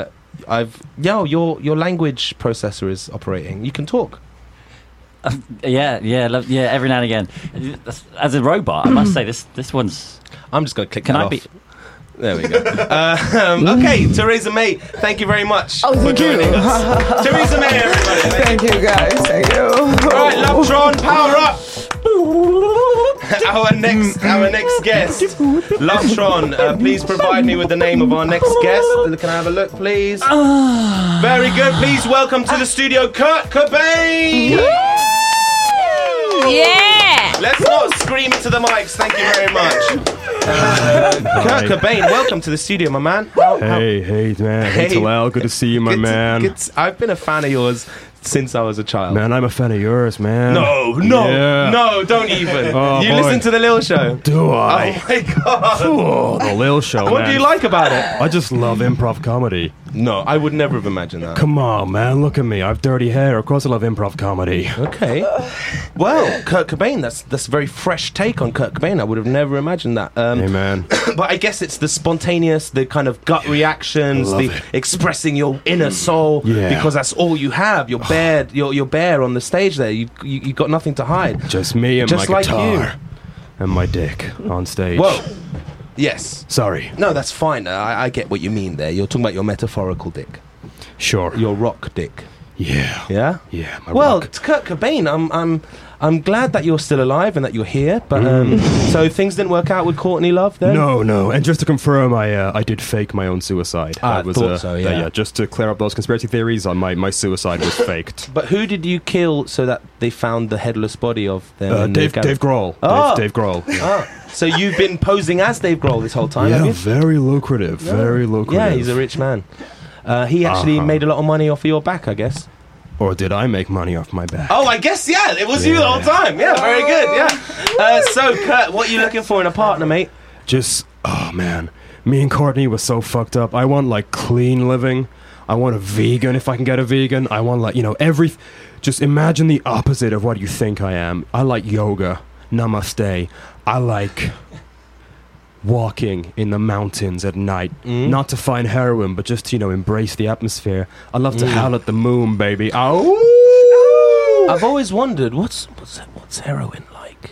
Your language processor is operating. You can talk. Yeah. Every now and again, as a robot, I must say this one's. I'm just going to click. Can that I off. be? There we go. Okay, Theresa May, thank you very much for joining us. Theresa May, everybody. Thank you, guys. Thank you. All right, Lovetron, power up. Our next guest, Lovetron. Please provide me with the name of our next guest. Can I have a look, please? Very good. Please welcome to the studio, Kurt Cobain. Yeah. Let's not scream into the mics. Thank you very much. Kurt Cobain, welcome to the studio, my man. Hey, man. Hey, Talal. Good to see you, my man. I've been a fan of yours since I was a child. Man, I'm a fan of yours, man. No, don't even. Oh, you boy. listen to The Lil Show? Do I? Oh, my God. Oh, The Lil Show, What man. do you like about it? I just love improv comedy. No, I would never have imagined that. Come on, man. Look at me. I have dirty hair. Of course I love improv comedy. Okay. Well, Kurt Cobain, that's a very fresh take on Kurt Cobain. I would have never imagined that. Hey, man. But I guess it's the spontaneous, the kind of gut reactions, the expressing your inner soul, because that's all you have. You're bare. You're bare on the stage there. You got nothing to hide. Just me and Just my like guitar. you. And my dick on stage. Whoa. Yes. Sorry. No, that's fine. I get what you mean there. You're talking about your metaphorical dick. Sure. Your rock dick. Yeah. Yeah? Yeah, my Well, rock. it's Kurt Cobain. I'm glad that you're still alive and that you're here. But so things didn't work out with Courtney Love then? No. And just to confirm, I did fake my own suicide. I thought so, yeah. Just to clear up those conspiracy theories, my suicide was faked. But who did you kill so that they found the headless body of them? Dave Grohl. Oh. Dave Grohl. Yeah. Oh. So you've been posing as Dave Grohl this whole time, have Yeah, you? very lucrative. Very lucrative. Yeah, he's a rich man. He actually made a lot of money off of your back, I guess. Or did I make money off my back? Oh, I guess, yeah. It was you the whole time. Yeah, very good, yeah. So, Kurt, what are you looking for in a partner, mate? Just, oh, man. Me and Courtney was so fucked up. I want, like, clean living. I want a vegan if I can get a vegan. I want, like, just imagine the opposite of what you think I am. I like yoga. Namaste. I like walking in the mountains at night, not to find heroin, but just to, embrace the atmosphere. I love to howl at the moon, baby. Oh! I've always wondered what's heroin like.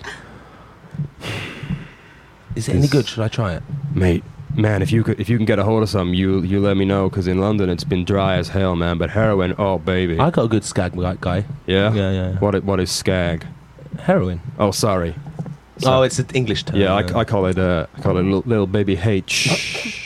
Is it any good? Should I try it, mate? Man, if you can get a hold of some, you let me know, because in London it's been dry as hell, man. But heroin, oh baby. I got a good skag guy. Yeah? Yeah. What is skag? Heroin. Oh, sorry. Oh, it's an English term. Yeah, I call it little baby H.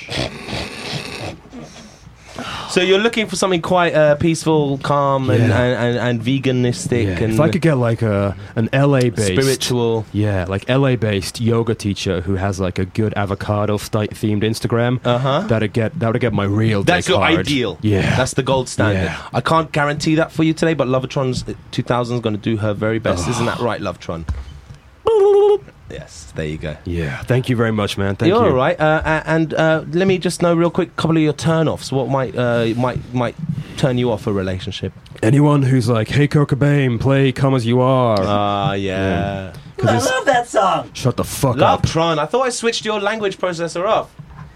So you're looking for something quite peaceful, calm, and veganistic. Yeah. And if I could get like an LA-based spiritual, like LA-based yoga teacher who has like a good avocado themed Instagram, that would get my real. That's your hard. ideal. Yeah, that's the gold standard. Yeah. I can't guarantee that for you today, but Lovetron's 2000 is going to do her very best. Isn't that right, Lovetron? Yes, there you go. Yeah, thank you very much, man. Thank you. You're all right. And let me just know real quick a couple of your turn-offs. What might turn you off a relationship? Anyone who's like, "Hey, Kurt Cobain, play Come As You Are." Yeah. I love that song. Shut the fuck up. Lovetron, I thought I switched your language processor off.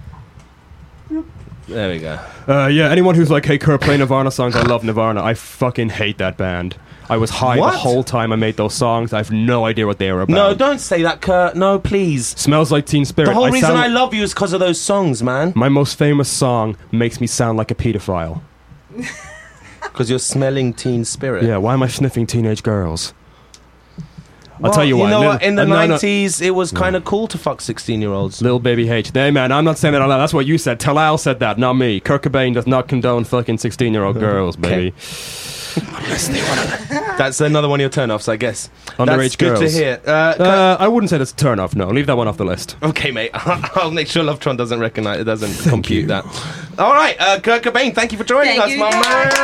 There we go. Yeah, anyone who's like, "Hey, Kurt, play Nirvana songs." I love Nirvana. I fucking hate that band. I was high the whole time I made those songs. I have no idea what they were about. No, don't say that, Kurt. No, please. Smells Like Teen Spirit. The whole reason I love you is because of those songs, man. My most famous song makes me sound like a pedophile. Because you're smelling Teen Spirit. Yeah, why am I sniffing teenage girls? Well, I'll tell you why. You know what? In the 90s, it was kind of cool to fuck 16-year-olds. Little baby H. Hey, man, I'm not saying that out loud. That's what you said. Talal said that, not me. Kurt Cobain does not condone fucking 16-year-old girls, baby. Unless they want to. That's another one of your turn-offs, I guess. Underage girls. Good to hear. I wouldn't say that's a turn-off, no. Leave that one off the list. Okay, mate. I'll make sure Lovetron doesn't recognize it, doesn't compute that. All right, Kurt Cobain, thank you for joining us, my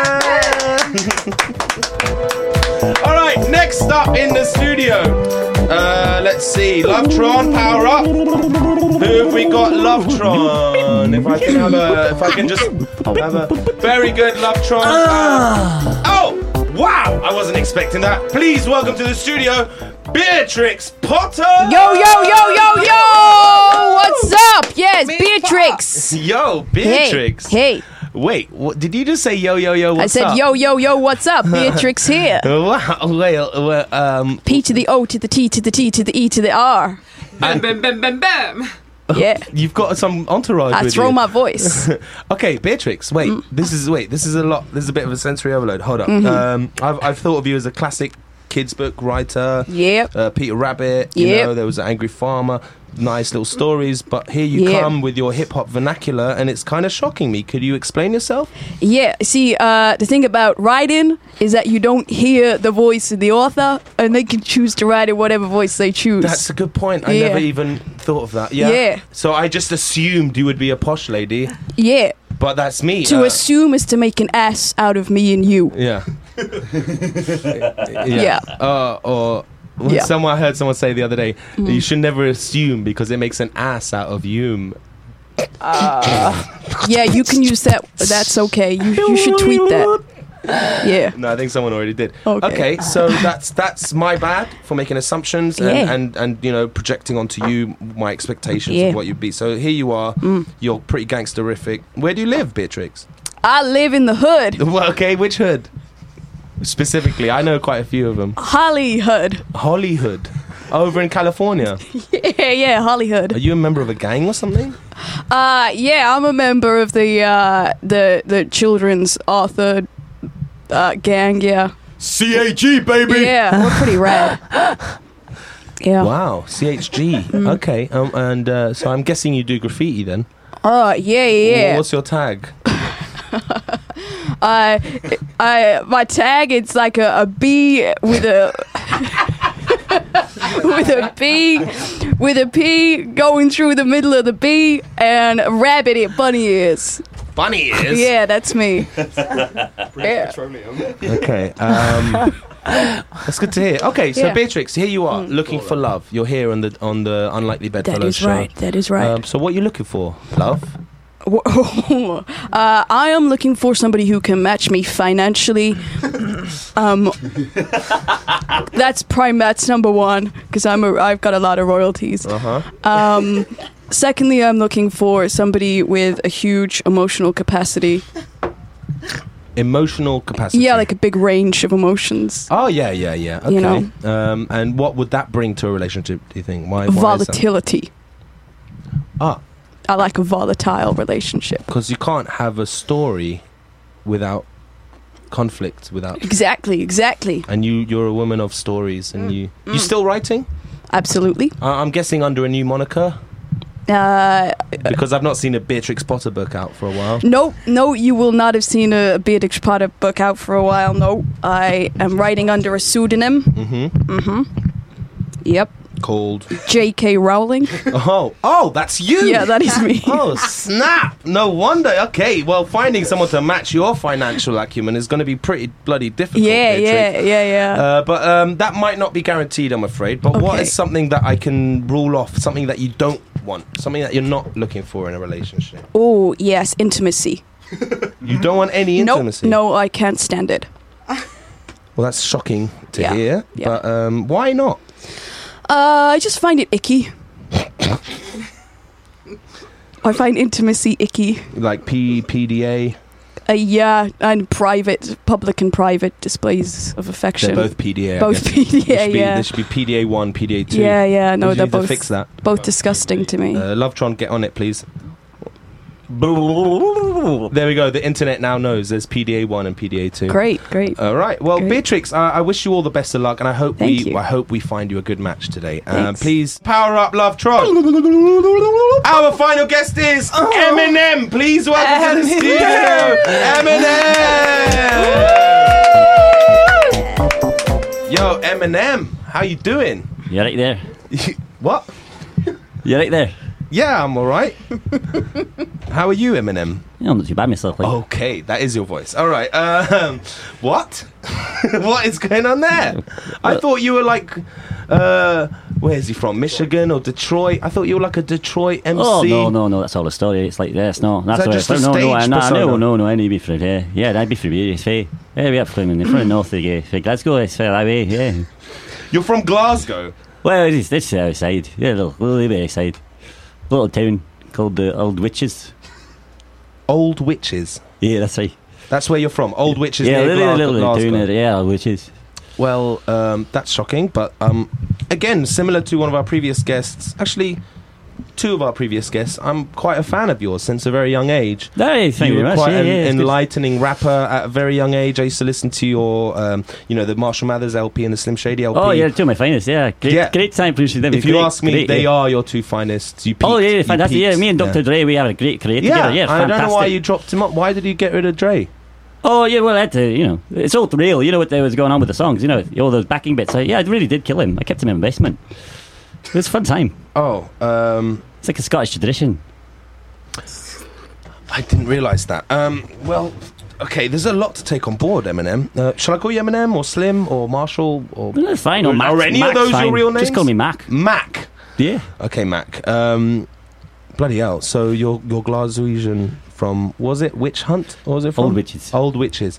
man. All right, next up in the studio. Let's see. Lovetron, power up. Who have we got? Lovetron. If I can just have a very good Lovetron. Oh, wow! I wasn't expecting that. Please welcome to the studio, Beatrix Potter. Yo! What's up? Yes, Beatrix. Yo, Beatrix. Hey. Wait, what, did you just say yo, what's up? I said yo, what's up? Beatrix here. Wow, well, P to the O to the T to the T to the E to the R. Bam. Yeah. You've got some entourage with you. I throw my voice. Okay, Beatrix, wait, this is a lot, this is a bit of a sensory overload. Hold up. I've thought of you as a classic kids book writer. Yep. Peter Rabbit, you know, there was an Angry Farmer. Nice little stories, but here you come with your hip-hop vernacular, and it's kind of shocking me. Could you explain yourself? Yeah, see, the thing about writing is that you don't hear the voice of the author, and they can choose to write in whatever voice they choose. That's a good point. I never even thought of that. Yeah. So I just assumed you would be a posh lady. Yeah. But that's me. To assume is to make an ass out of me and you. Yeah. Yeah. I heard someone say the other day, you should never assume because it makes an ass out of you. Yeah, you can use that. That's okay. You should tweet that. Yeah. No, I think someone already did. Okay, so that's my bad for making assumptions and you know, projecting onto you my expectations of what you'd be. So here you are. You're pretty gangsterific. Where do you live, Beatrix? I live in the hood. Well, okay, which hood? Specifically, I know quite a few of them. Hollywood. Over in California. Yeah, Hollywood. Are you a member of a gang or something? Yeah, I'm a member of the children's author gang. Yeah. CAG, baby. Yeah, we're pretty rad. Yeah. Wow, CHG. Okay, and so I'm guessing you do graffiti then. Yeah. What's your tag? My tag, it's like a bee with a with a P going through the middle of the B and a rabbit ear, bunny ears. Bunny ears? Yeah, that's me. Okay. That's good to hear. Okay, so Beatrix, here you are looking for love. You're here on the Unlikely Bedfellows show. That is right. So what are you looking for? Love? I am looking for somebody who can match me financially. That's number one, because I've got a lot of royalties. Secondly, I'm looking for somebody with a huge emotional capacity. Emotional capacity. Yeah, like a big range of emotions. Oh, yeah. Okay. You know? And what would that bring to a relationship, do you think? Why Volatility. I like a volatile relationship. Because you can't have a story without conflict, without... Exactly. And you're a woman of stories, and you still writing? Absolutely. I'm guessing under a new moniker? Because I've not seen a Beatrix Potter book out for a while. No, you will not have seen a Beatrix Potter book out for a while. No, I am writing under a pseudonym. Yep. Called J.K. Rowling. Oh, that's you. Yeah, that is me. Oh, snap! No wonder. Okay, well, finding someone to match your financial acumen is going to be pretty bloody difficult. Yeah. But that might not be guaranteed, I'm afraid. But what is something that I can rule off? Something that you don't want? Something that you're not looking for in a relationship? Oh, yes, intimacy. You don't want any intimacy? No, I can't stand it. Well, that's shocking to hear. Yeah. But why not? I just find it icky. I find intimacy icky. Like PDA? Yeah, and public and private displays of affection. They're both PDA. Both PDA, There should be PDA 1, PDA 2. Yeah, no, they're both... fix that. Both disgusting to me. Lovetron, get on it, please. There we go. The internet now knows there's PDA 1 and PDA 2. Great. All right. Well, Beatrix, I wish you all the best of luck, and I hope I hope we find you a good match today. Please power up, Lovetron. Our final guest is Eminem. Please welcome to the studio, Eminem. Yo, Eminem, how you doing? You're right there. What? You're right there. Yeah, I'm all right. How are you, Eminem? Yeah, I'm not too bad myself. Okay, that is your voice. All right. What? What is going on there? I thought you were like, where is he from? Michigan or Detroit? I thought you were like a Detroit MC. Oh, no, that's all the story. It's like this, no. That's just a stage persona? No, I need to be from there. Yeah, I'd be from here, it's fair. Yeah, we're from the north of Glasgow, it's fair that way, yeah. You're from Glasgow? Well, it's outside. Yeah, a little bit outside. Little town called the Old Witches. Old Witches? Yeah, that's right. That's where you're from? Old Witches near Glasgow? Little town, yeah, Old Witches. Well, that's shocking, but again, similar to one of our previous guests, actually, two of our previous guests, I'm quite a fan of yours since a very young age. Thank you very much. Quite an enlightening rapper at a very young age. I used to listen to your, the Marshall Mathers LP and the Slim Shady LP. Oh, yeah, two of my finest, yeah. Great time producing them. If you ask me, they are your two finest. You peaked, fantastic. Yeah, me and Dr. Dre, we have a great career together. Yeah, I don't know why you dropped him up. Why did you get rid of Dre? Oh, yeah, well, I had to, it's all real. You know what was going on with the songs, all those backing bits. I really did kill him. I kept him in my basement. It was a fun time. Oh, it's like a Scottish tradition. I didn't realise that. Well, okay, there's a lot to take on board, Eminem. Shall I call you Eminem or Slim or Marshall or... No, fine, or Mac. Are any of those your real names? Just call me Mac. Mac? Yeah. Okay, Mac. Bloody hell. So you're Glaswegian from, was it Witch Hunt? Or was it from? Old Witches. Old Witches.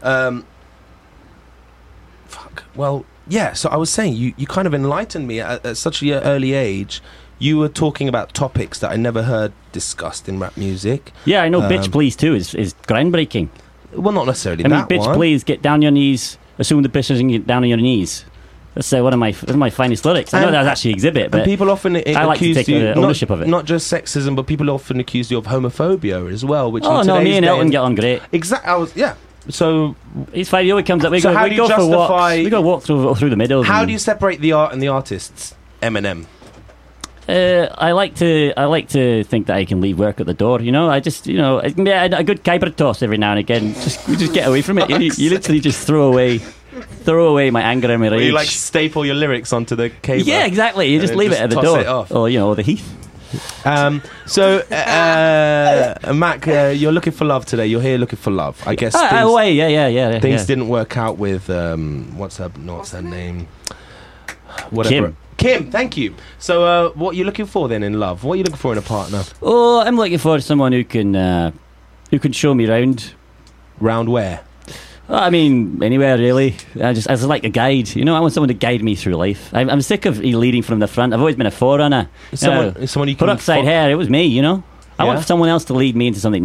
Fuck. Well, yeah, so I was saying, you kind of enlightened me at such an early age. You were talking about topics that I never heard discussed in rap music. Yeah, I know Bitch Please too is groundbreaking. Well, not necessarily Bitch Please, get down your knees, assume the bitch doesn't get down on your knees. That's one of my finest lyrics. I know that's actually Exhibit, but people often I like to take ownership of it. Not just sexism, but people often accuse you of homophobia as well. Which me and Elton get on great. Exactly. So he's fine. He always comes up. We go walk through the middle. How do you separate the art and the artists? Eminem. I like to think that I can leave work at the door. I just it can be a good Khyber toss every now and again. Just get away from it. You literally just throw away my anger and my rage. You like staple your lyrics onto the cable. Yeah, exactly. You just leave it at the door. Or the heath. So Mac, you're looking for love today. You're here looking for love. I guess. Things didn't work out with what's her name? Whatever. Kim, thank you. So, what are you looking for then in love? What are you looking for in a partner? Oh, I'm looking for someone who can show me round. Round where? I mean, anywhere really. As like a guide. I want someone to guide me through life. I'm sick of leading from the front. I've always been a forerunner. Someone you can Peroxide hair. It was me. I want someone else to lead me into something new.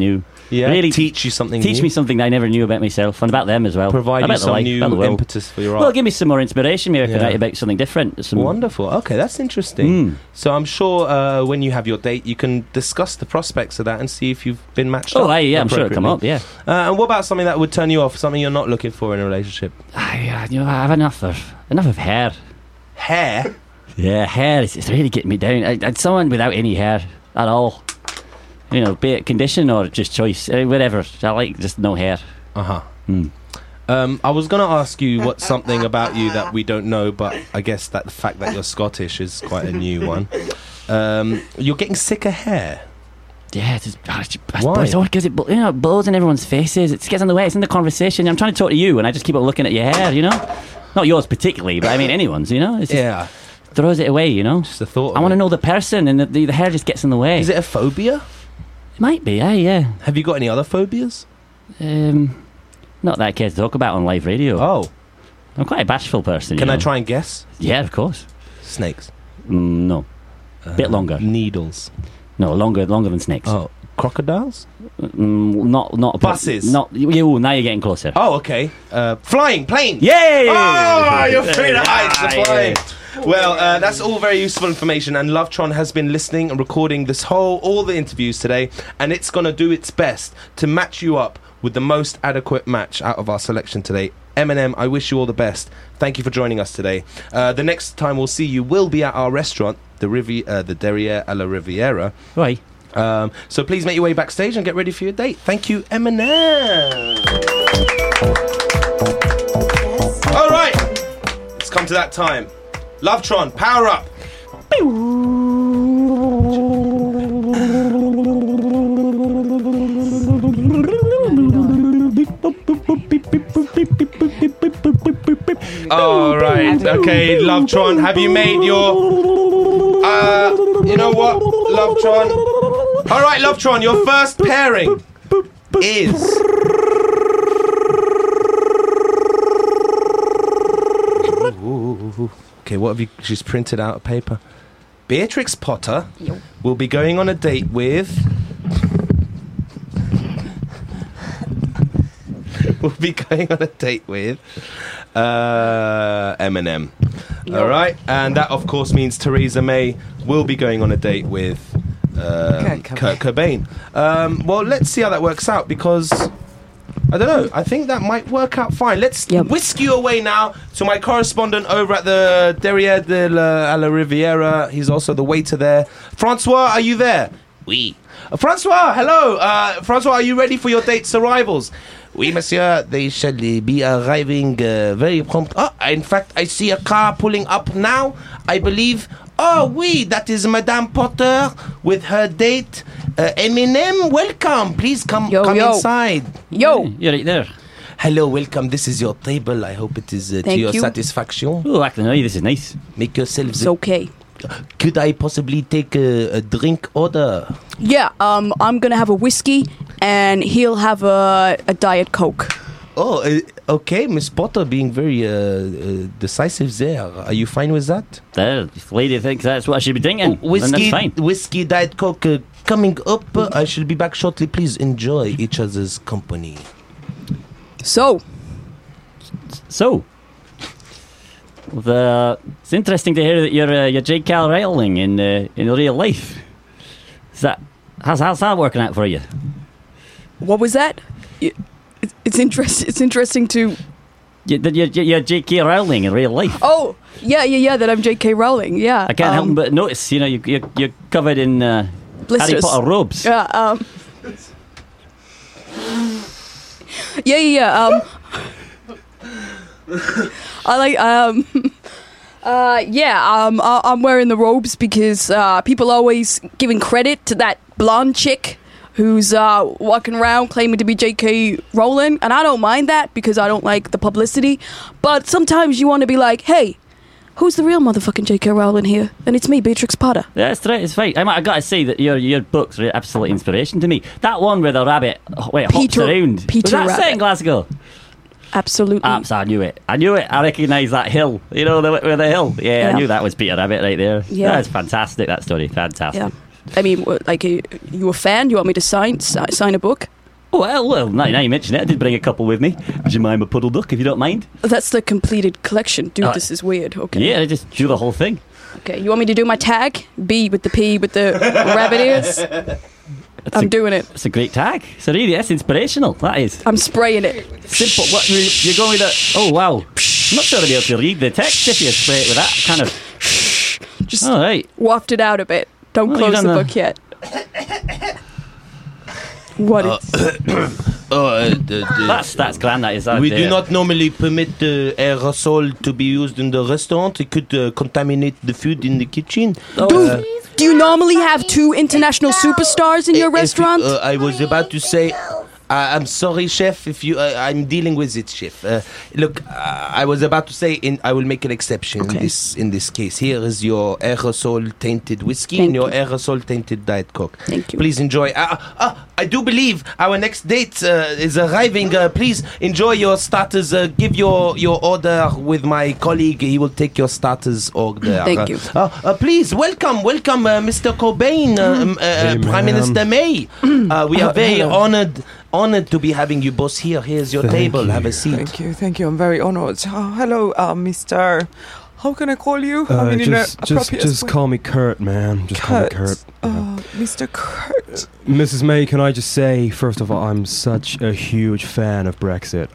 Yeah, really teach you something Teach new. me something I never knew about myself and about them as well. Provide you about some new impetus for your art. Well, give me some more inspiration. Maybe I could write about something different. Wonderful. Okay, that's interesting. So I'm sure when you have your date, you can discuss the prospects of that and see if you've been matched up. Oh, yeah, I'm sure it'll come up, yeah. And what about something that would turn you off, something you're not looking for in a relationship? I have enough of hair. Hair? Yeah, hair. It's really getting me down. I'd someone without any hair at all. You know, be it condition or just choice, whatever. I like just no hair. I was going to ask you what's something about you that we don't know, but I guess that the fact that you're Scottish is quite a new one. You're getting sick of hair. Yeah, why? It's all because it blows in everyone's faces. It gets in the way. It's in the conversation. I'm trying to talk to you, and I just keep on looking at your hair. You know, not yours particularly, but I mean anyone's. You know, it's just throws it away. You know, just the thought. I want to know the person, and the hair just gets in the way. Is it a phobia? It might be, yeah. Have you got any other phobias? Not that I care to talk about on live radio. Oh. I'm quite a bashful person. Can I try and guess? Yeah, of course. Snakes? No. Bit longer. Needles? No, longer than snakes. Oh, crocodiles? Not buses? Now you're getting closer. Oh, okay. Flying, plane! Yay! Oh, you're afraid of heights, you're flying. Well, that's all very useful information, and Lovetron has been listening and recording all the interviews today, and it's going to do its best to match you up with the most adequate match out of our selection today. Eminem, I wish you all the best. Thank you for joining us today. The next time we'll see you will be at our restaurant, the Derriere à la Riviera. Right. So please make your way backstage and get ready for your date. Thank you, Eminem. All right. It's come to that time. Lovetron, power up. All right. Okay, Lovetron, have you made your... you know what, Lovetron? All right, Lovetron, your first pairing is... Okay, what have you... She's printed out a paper. Beatrix Potter will be going on a date with... Eminem. All right, and that of course means Theresa May will be going on a date with Kurt Cobain. Well, let's see how that works out, because I don't know, I think that might work out fine. Let's whisk you away now to my correspondent over at the Derriere de la Riviera. He's also the waiter there. Francois, are you there? Oui. Francois, hello. Francois, are you ready for your date's arrivals? Oui, monsieur, they shall be arriving very prompt. Oh, in fact, I see a car pulling up now, I believe. Oh, oui, that is Madame Potter with her date. Eminem, welcome. Please come inside. You're right there. Hello, welcome. This is your table. I hope it is to your satisfaction. Oh, actually, this is nice. Make yourselves... It's okay. Could I possibly take a drink order? Yeah, I'm gonna have a whiskey, and he'll have a Diet Coke. Oh, okay, Miss Potter being very decisive there. Are you fine with that? The lady thinks that's what I should be drinking. Whiskey, that's fine. Whiskey, Diet Coke coming up. I shall be back shortly. Please enjoy each other's company. So. It's interesting to hear that you're J.K. Rowling in real life. How's that working out for you? What was that? It's interesting to... You're J.K. Rowling in real life. Oh, yeah, that I'm J.K. Rowling, yeah. I can't help but notice, you're covered in blisters. Harry Potter robes. Yeah, I'm wearing the robes because people always giving credit to that blonde chick who's walking around claiming to be J.K. Rowling, and I don't mind that because I don't like the publicity, but sometimes you want to be like, hey, who's the real motherfucking J.K. Rowling here? And it's me, Beatrix Potter. Yeah, that's right, it's fine. I got to say that your books are absolute inspiration to me. That one where the rabbit hops around. Was that set in Glasgow? Absolutely. I knew it. I recognised that hill. You know, the hill. Yeah, I knew that was Peter Rabbit right there. Yeah. That's fantastic, that story. Fantastic. Yeah. I mean, like, you a fan? You want me to sign a book? Well, now you mention it, I did bring a couple with me. Jemima Puddle Duck, if you don't mind. That's the completed collection. Dude, this is weird. Okay. Yeah, I just drew the whole thing. Okay, you want me to do my tag? B with the P with the rabbit ears? I'm doing it. It's a great tag. So really, that's inspirational. That is. I'm spraying it. Simple. What, you're going with that? Oh, wow. I'm not sure I'll be able to read the text if you spray it with that kind of... Just all right. Waft it out a bit. Don't close the book yet. What is... That's grand, that is. We do not normally permit aerosol to be used in the restaurant. It could contaminate the food in the kitchen. Dude, do you normally have 2 international superstars in your restaurant? I was about to say... I'm sorry, chef. If you, I'm dealing with it, chef. Look, I was about to say, I will make an exception in this case. Here is your aerosol tainted whiskey and your aerosol tainted Diet Coke. Thank you. Please enjoy. I do believe our next date is arriving. Please enjoy your starters. Give your order with my colleague. He will take your starters order. Thank you. Please welcome, Mr. Cobain, Prime Minister May. We are very honored to be having you both here. Here's your table. Have a seat. Thank you. I'm very honored. Hello, Mr. How can I call you? Just call me Kurt, man. Just call me Kurt. Mr. Kurt. Mrs. May, can I just say, first of all, I'm such a huge fan of Brexit.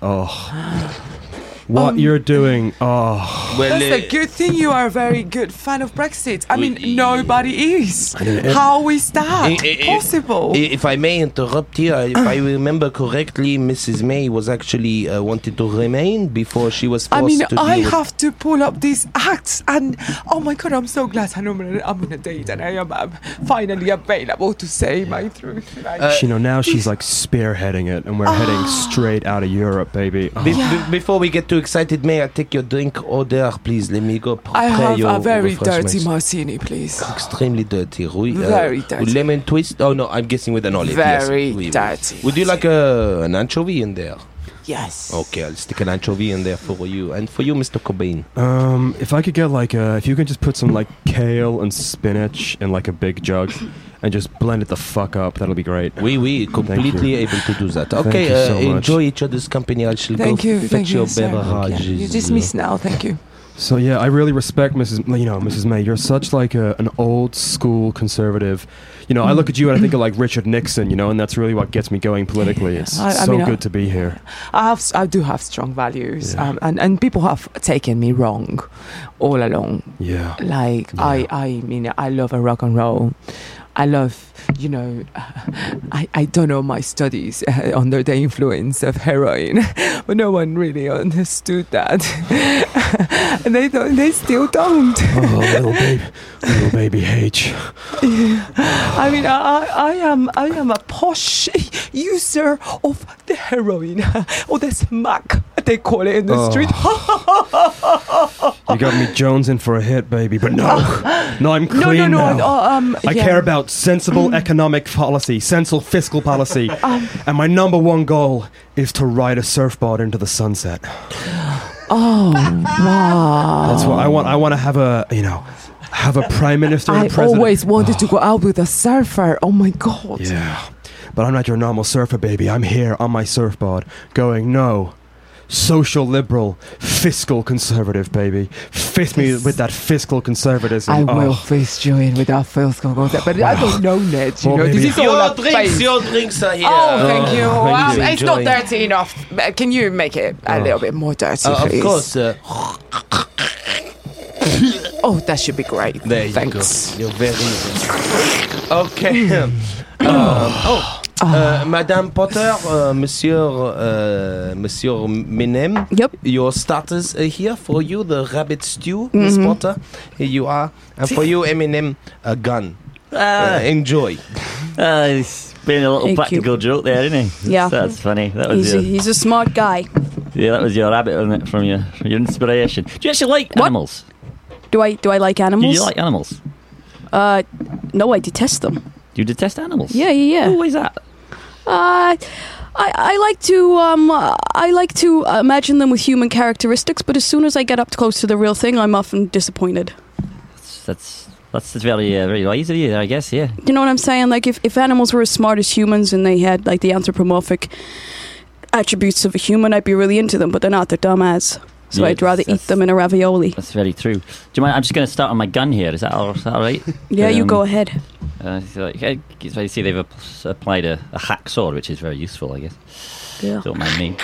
What you're doing, That's a good thing. You are a very good fan of Brexit. I mean, nobody is. How is that possible? If I may interrupt here, if I remember correctly, Mrs. May was actually wanted to remain before she was forced to deal I with... have to pull up these acts, and oh my god, I'm so glad I'm on a date, and I am finally available to say my truth. Now she's like spearheading it, and we're heading straight out of Europe, baby. Before we get too excited, may I take your drink order, please? Let me go prepare I have your a very refreshments. dirty martini, please. Extremely dirty. Very dirty. Lemon twist? Oh no, I'm guessing with an olive. Very yes. dirty. Would you like an anchovy in there? Yes. Okay, I'll stick an anchovy in there for you. And for you, Mr. Cobain. If I could get if you could just put some kale and spinach in a big jug and just blend it the fuck up, that'll be great. We completely able to do that. Okay, Thank you so much. Enjoy each other's company. I shall go fetch your beverages. You dismiss now, thank you. So yeah, I really respect Mrs. May. You're such an old school conservative. I look at you and I think of Richard Nixon. And that's really what gets me going politically. It's good to be here. I do have strong values, and people have taken me wrong all along. Yeah. I love a rock and roll. I love, I don't know my studies under the influence of heroin, but no one really understood that, and they still don't. Oh, little baby H. I mean, I am a posh user of the heroin, or the smack they call it in the street. You got me jonesing for a hit, baby, but no, I'm clean now. I care about sensible economic policy, sensible fiscal policy, and my number one goal is to ride a surfboard into the sunset. Oh, wow! That's what I want. I want to have a prime minister. I and president. Always wanted to go out with a surfer. Oh my god! Yeah, but I'm not your normal surfer, baby. I'm here on my surfboard, going no. Social liberal, fiscal conservative, baby. Fist me with that fiscal conservatism. I will fist you in with that fiscal conservative. But I don't know, Ned. This is all your drinks are here. Oh, thank you. It's not dirty enough. Can you make it a little bit more dirty, please? Of course. Oh, that should be great. There you Thanks. go. You're very okay. Madame Potter, Monsieur Menem. Yep. Your starters are here for you. The rabbit stew, Miss Potter. Here you are. And for you, Eminem, a gun. Enjoy. It's been a little practical joke there, isn't he? Yeah. That's funny. That was he's a smart guy. Yeah, that was your rabbit, wasn't it, from your inspiration. Do you actually like animals? Do I like animals? Do you like animals? No, I detest them. Do you detest animals? Yeah. Who is that? I like to imagine them with human characteristics, but as soon as I get up close to the real thing, I'm often disappointed. That's That's very very wise of you, I guess. Yeah. You know what I'm saying? Like, if animals were as smart as humans and they had like the anthropomorphic attributes of a human, I'd be really into them. But they're not. They're dumbass. So I'd rather eat them in a ravioli. That's very true. Do you mind? I'm just going to start on my gun here. Is that all right? Yeah, you go ahead. So you see, they've applied a hacksaw, which is very useful, I guess. Yeah. Don't mind me.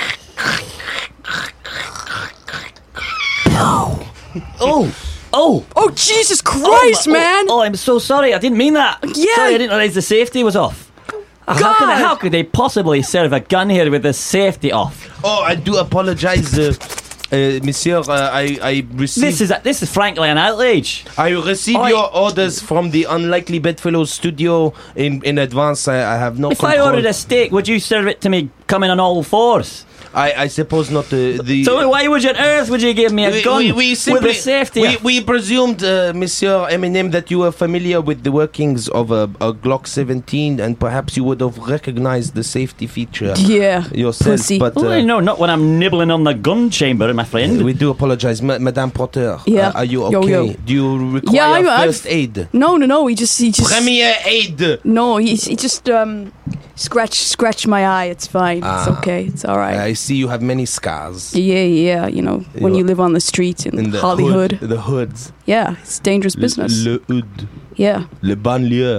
Oh, Jesus Christ, man! Oh, I'm so sorry. I didn't mean that. Yeah. Sorry, I didn't realise the safety was off. How could they possibly serve a gun here with the safety off? Oh, I do apologize, monsieur. I received... This is frankly an outrage. I received your orders from the Unlikely Bedfellows studio in advance. I have no control. If I ordered a steak, would you serve it to me coming on all fours? I suppose not. So why on earth would you give me a gun with a safety? We presumed, Monsieur Eminem, that you were familiar with the workings of a Glock 17, and perhaps you would have recognized the safety feature. Yeah, yourself. pussy. But no, not when I'm nibbling on the gun chamber, my friend. We do apologize, Madame Potter. Yeah. Are you okay? Yo. Do you require first aid? No. He just Premier aid. No, he just scratch my eye. It's fine. It's okay. It's all right. I see you have many scars. Yeah. You know, when you live on the street in the Hollywood. The hoods. Yeah, it's dangerous business. Le hood. Yeah. Le banlieue.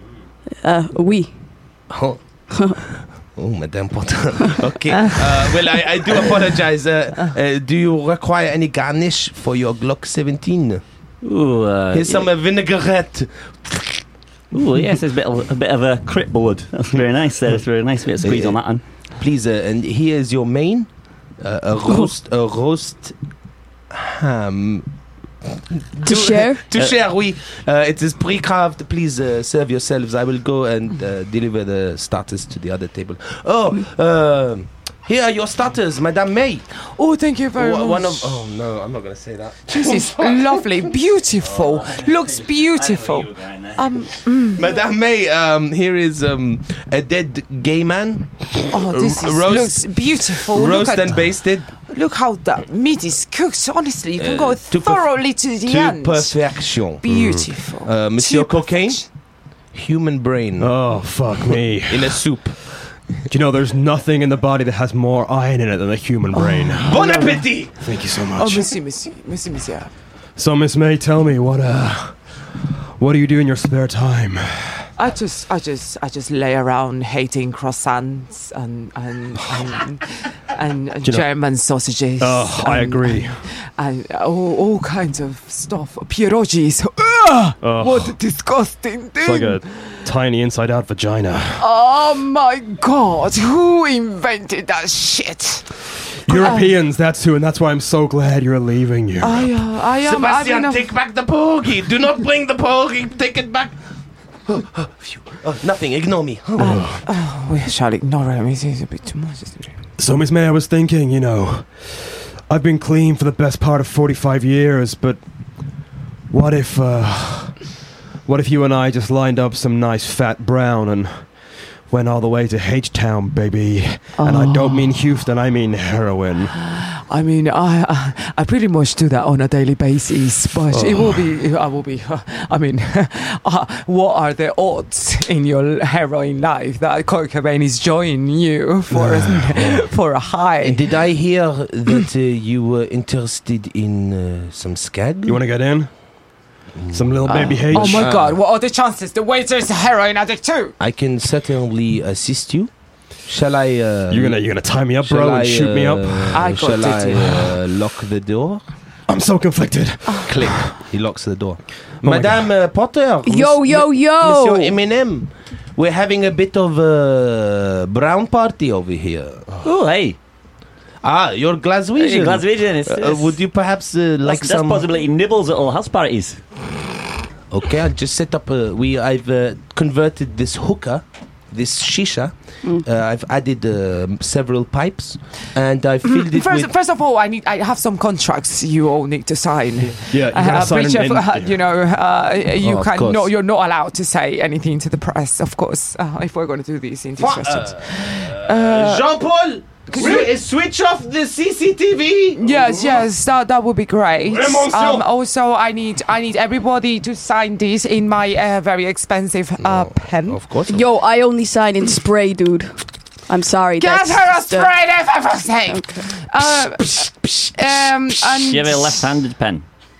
Oui. Oh. Oh, Madame Potter. Okay. Well, I do apologize. Do you require any garnish for your Glock 17? Here's some vinaigrette. Oh yes, there's a bit of a cripboard. That's very nice. There's very nice bit of squeeze on that one. Please, and here's your main, a roast ham. To share? To share, oui. It is pre-carved. Please serve yourselves. I will go and deliver the starters to the other table. Here are your starters, Madame May. Oh, thank you very much. Oh no, I'm not going to say that. This is lovely, beautiful. Looks beautiful. Madame May, here is a dead gay man. Oh, this looks beautiful. Roast and basted. Look how that meat is cooked. Honestly, you can go thoroughly to the end. To perfection. Beautiful. Monsieur Cocaine, human brain. Oh, fuck me. In a soup. You know, there's nothing in the body that has more iron in it than the human brain. Bon appétit! Thank you so much. Oh, monsieur. So, Miss May, tell me, what do you do in your spare time? I just lay around hating croissants and German sausages. Oh, I agree. And all kinds of stuff. Pierogies. What a disgusting thing. It's like a tiny inside-out vagina. Oh my God, who invented that shit? Europeans, that's who, and that's why I'm so glad you're leaving Europe. I am. Sebastian, take back the porgy. Do not bring the porgy. Take it back. Nothing, ignore me. We shall ignore him. It's a bit too much. So, Miss May, I was thinking, you know, I've been clean for the best part of 45 years, but what if you and I just lined up some nice fat brown and went all the way to H-Town, baby? And I don't mean Houston, I mean heroin. I mean, I pretty much do that on a daily basis, but I will be. I mean, what are the odds in your heroin life that Kurt Cobain is joining you for a high? Did I hear that you were interested in some skag? You want to get in? Some little baby H? Oh my God, what are the chances? The waiter is a heroin addict too. I can certainly assist you. Shall I? You're gonna tie me up, bro, and shoot me up? Shall I lock the door? I'm so conflicted. Click. He locks the door. Madame Potter. Yo. Monsieur Eminem. We're having a bit of a brown party over here. Oh, hey. You're Glaswegian. Glaswegian. Would you perhaps like that's some possibility nibbles at all house parties? Okay, I'll just set up I've converted this hookah, this shisha. I've added several pipes, and I filled it with... First of all, I have some contracts you all need to sign. Yeah, you gotta sign an you know, you're not allowed to say anything to the press, of course, if we're going to do these indiscretions. Jean-Paul, Switch off the CCTV. Yes, that would be great. Monsieur. Also, I need everybody to sign this in my very expensive pen. Of course. Yo, I only sign in spray, dude. I'm sorry. Get that's her a just spray, for fuck's sake. And You have a left-handed pen.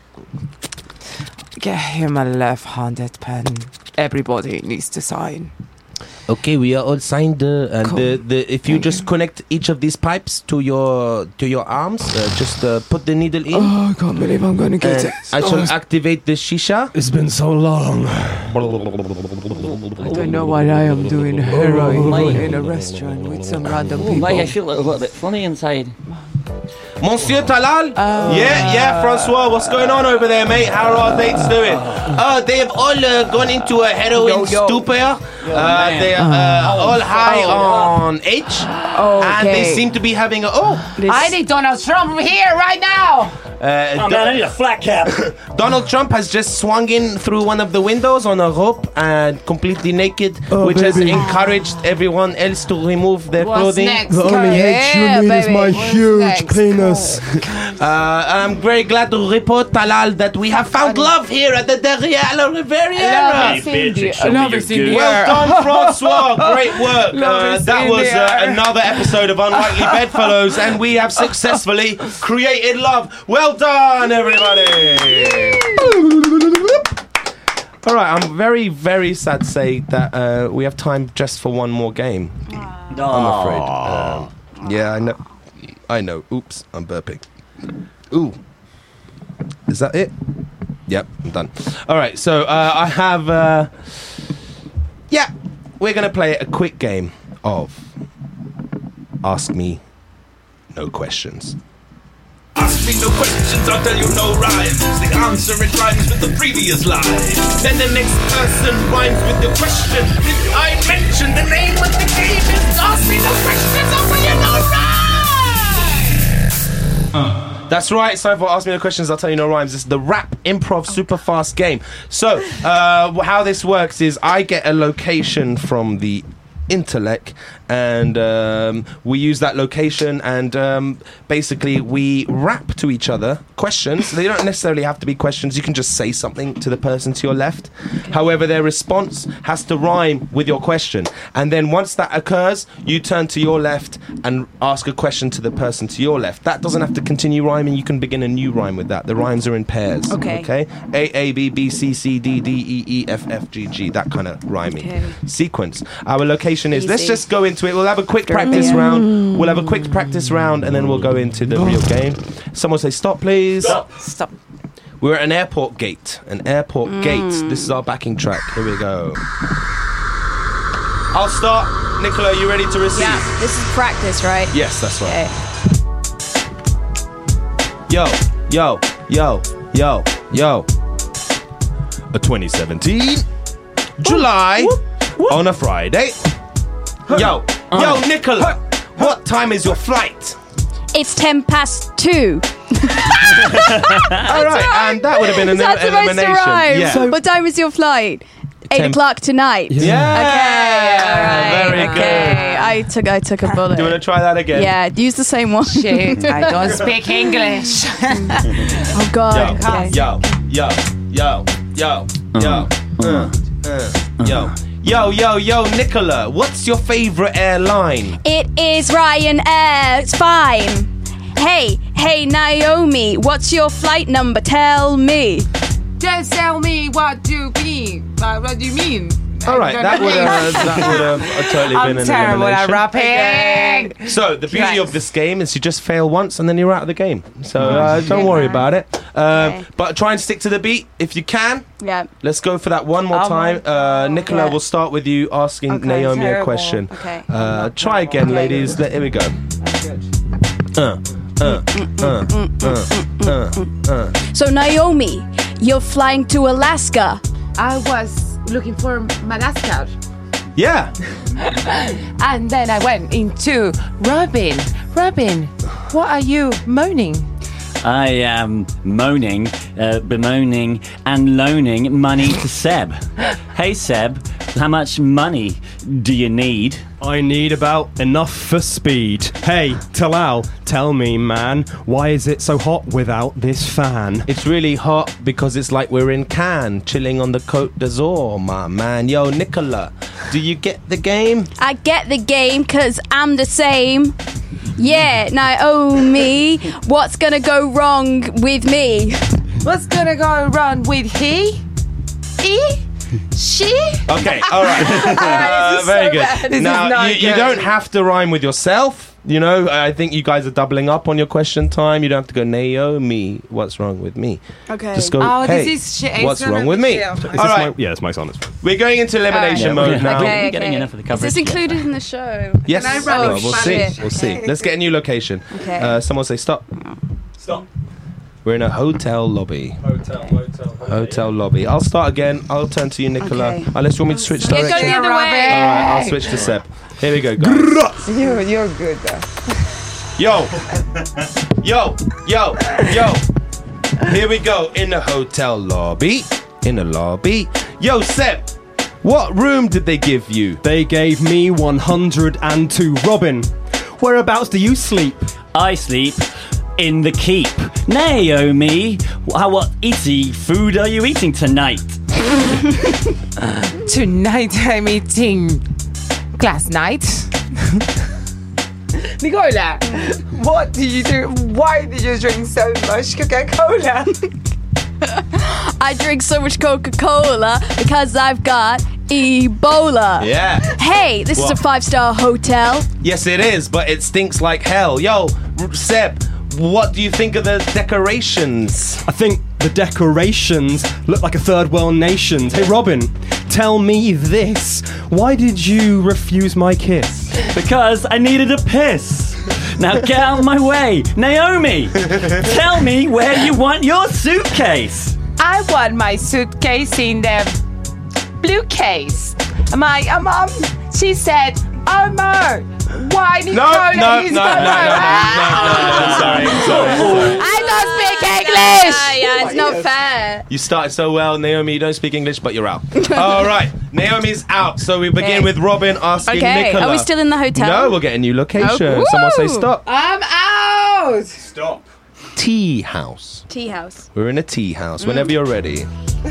get him a left-handed pen. Everybody needs to sign. Okay, we are all signed, and if you just connect each of these pipes to your arms, just put the needle in. Oh, I can't believe I'm going to get it. I shall activate the shisha. It's been so long. I don't know what I am doing heroin in a restaurant with some random people. Mate, I feel a little bit funny inside. Monsieur Talal? Yeah, Francois, what's going on over there, mate? How are our dates doing? They have all gone into a heroin stupor. They are all high on H. And they seem to be having I need Donald Trump here right now. Man, I need a flat cap. Donald Trump has just swung in through one of the windows on a rope and completely naked, which has encouraged everyone else to remove their clothing. The only H you need is my huge penis. I'm very glad to report, Talal, that we have found love here at the Derrière Riviera. Well done, Francois. Great work. That was another episode of Unlikely Bedfellows, and we have successfully created love. Well done, everybody. All right, I'm very, very sad to say that we have time just for one more game. I'm afraid. Yeah, I know. Oops, I'm burping. Ooh. Is that it? Yep, I'm done. All right, so I have... we're going to play a quick game of Ask Me No Questions. Ask me no questions, I'll tell you no rhymes. The answer it rhymes with the previous line. Then the next person rhymes with the question. Did I mention the name of the game is Ask Me No Questions, I'll tell you no rhymes. That's right, it's time for Ask Me No Questions, I'll tell you no rhymes. It's the rap improv super fast game. So, how this works is I get a location from the intellect, and we use that location, and basically we rap to each other questions. They don't necessarily have to be questions. You can just say something to the person to your left. However, their response has to rhyme with your question, and then once that occurs, you turn to your left and ask a question to the person to your left. That doesn't have to continue rhyming. You can begin a new rhyme with that. The rhymes are in pairs. Okay? A, B, B, C, C, D, D, E, E, F, F, G, G. That kind of rhyming sequence. Our location is, let's just go into it. We'll have a quick practice round. We'll have a quick practice round, and then we'll go into the real game. Someone say stop, please. Stop. We're at an airport gate. This is our backing track. Here we go. I'll start. Nicola, are you ready to receive? Yeah, this is practice, right? Yes, that's right. Yo. A 2017 July on a Friday. Yo, Nicola, what time is your flight? It's 2:10. All right, and that would have been an That's supposed to elimination. rhyme. Yeah. What time is your flight? 8 o'clock tonight. Yeah. Okay. All right. Very good. I took a bullet. Do you want to try that again? Yeah. Use the same one. Shit, I don't speak English. Oh God. Yo, Nicola, what's your favorite airline? It is Ryanair. It's fine. Hey, Naomi, what's your flight number? Tell me. Just tell me what do you mean. What do you mean? All right, that would have totally been an terrible at elimination. rapping. So the beauty of this game is you just fail once and then you're out of the game. So don't worry about it. But try and stick to the beat if you can. Yeah. Let's go for that one more time. Nicola, we'll start with you asking Naomi a question. Okay. Try again, ladies. Here we go. So Naomi, you're flying to Alaska. I was looking for Madagascar. Yeah. And then I went into Robin, what are you moaning? I am moaning, bemoaning, and loaning money to Seb. Hey Seb, how much money do you need? I need about enough for speed. Hey, Talal, tell me, man, why is it so hot without this fan? It's really hot because it's like we're in Cannes, chilling on the Côte d'Azur, my man. Yo, Nicola, do you get the game? I get the game because I'm the same. Yeah, Naomi, what's gonna go wrong with me? What's gonna go wrong with he? She? Okay, all right. Very good. Now, you don't have to rhyme with yourself. You know, I think you guys are doubling up on your question time. You don't have to go, Naomi, what's wrong with me? Okay. Just go, hey, what's wrong with me? All right. Yeah, it's Mike's on. We're going into elimination mode now. Okay. Getting enough of the Is coverage. this included in the show? Yes. Can I run We'll see. it? We'll see. Let's get a new location. Okay. Someone say stop. Stop. We're in a hotel lobby. Hotel lobby. I'll start again. I'll turn to you, Nicola. Okay. Unless you want me to switch Yeah, direction. go the other way. All right, I'll switch to Seb. Here we go, guys. You're good. Yo. Here we go in the hotel lobby. In the lobby. Yo, Seb. What room did they give you? They gave me 102. Robin, whereabouts do you sleep? I sleep in the keep. Naomi, what eating food are you eating tonight? Tonight I'm eating glass night. Nicola, what did you do? Why did you drink so much Coca-Cola? I drink so much Coca-Cola because I've got Ebola. Yeah. Hey, this is a 5-star hotel. Yes, it is, but it stinks like hell. Yo, Seb, what do you think of the decorations? I think the decorations look like a third world nation. Hey, Robin, tell me this. Why did you refuse my kiss? Because I needed a piss. Now get out of my way. Naomi, tell me where you want your suitcase. I want my suitcase in the blue case. My mom, she said, Omar, why Nicola? No, sorry. I don't speak English. Yeah, it's not fair. You started so well, Naomi. You don't speak English, but you're out. All right, Naomi's out. So we begin with Robin asking Nicola. Are we still in the hotel? No, we'll get a new location. Oh, Someone say stop. I'm out. Stop. Tea house. Tea house. We're in a tea house. Whenever you're ready.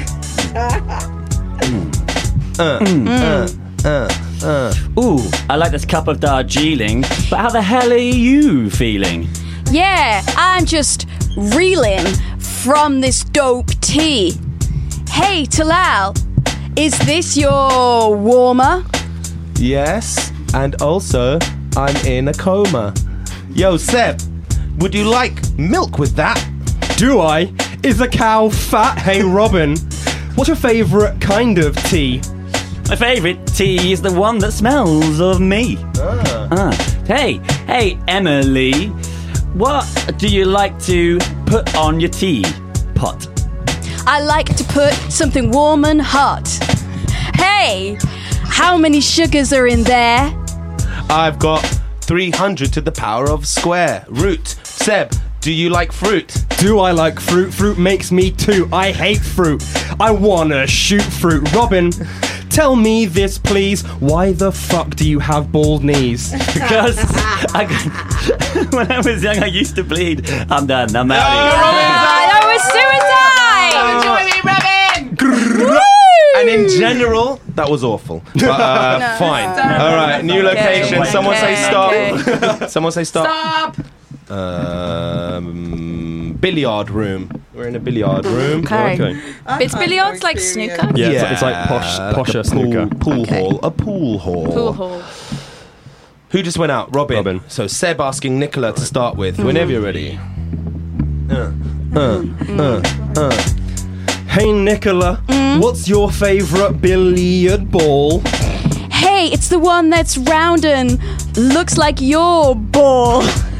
Ooh, I like this cup of Darjeeling, but how the hell are you feeling? Yeah, I'm just reeling from this dope tea. Hey, Talal, is this your warmer? Yes, and also I'm in a coma. Yo, Seb, would you like milk with that? Do I? Is a cow fat? Hey, Robin, what's your favourite kind of tea? My favourite tea is the one that smells of me. Hey, Emily, what do you like to put on your tea pot? I like to put something warm and hot. Hey, how many sugars are in there? I've got 300 to the power of square root. Seb, do you like fruit? Do I like fruit? Fruit makes me too. I hate fruit. I wanna shoot fruit. Robin, tell me this, please. Why the fuck do you have bald knees? Because when I was young, I used to bleed. I'm done. I'm out That was suicide! Enjoy me, Robin. And in general, that was awful. But fine. All right, new location. Okay. Someone say stop. Okay. Someone say stop. Stop. Billiard room. We're in a billiard room. Okay. It's billiards like snooker? Yeah, it's like posher snooker. Pool hall. A pool hall. Pool hall. Who just went out? Robin. So Seb asking Nicola to start with. Whenever you're ready. Hey, Nicola, what's your favourite billiard ball? Hey, it's the one that's round and looks like your ball.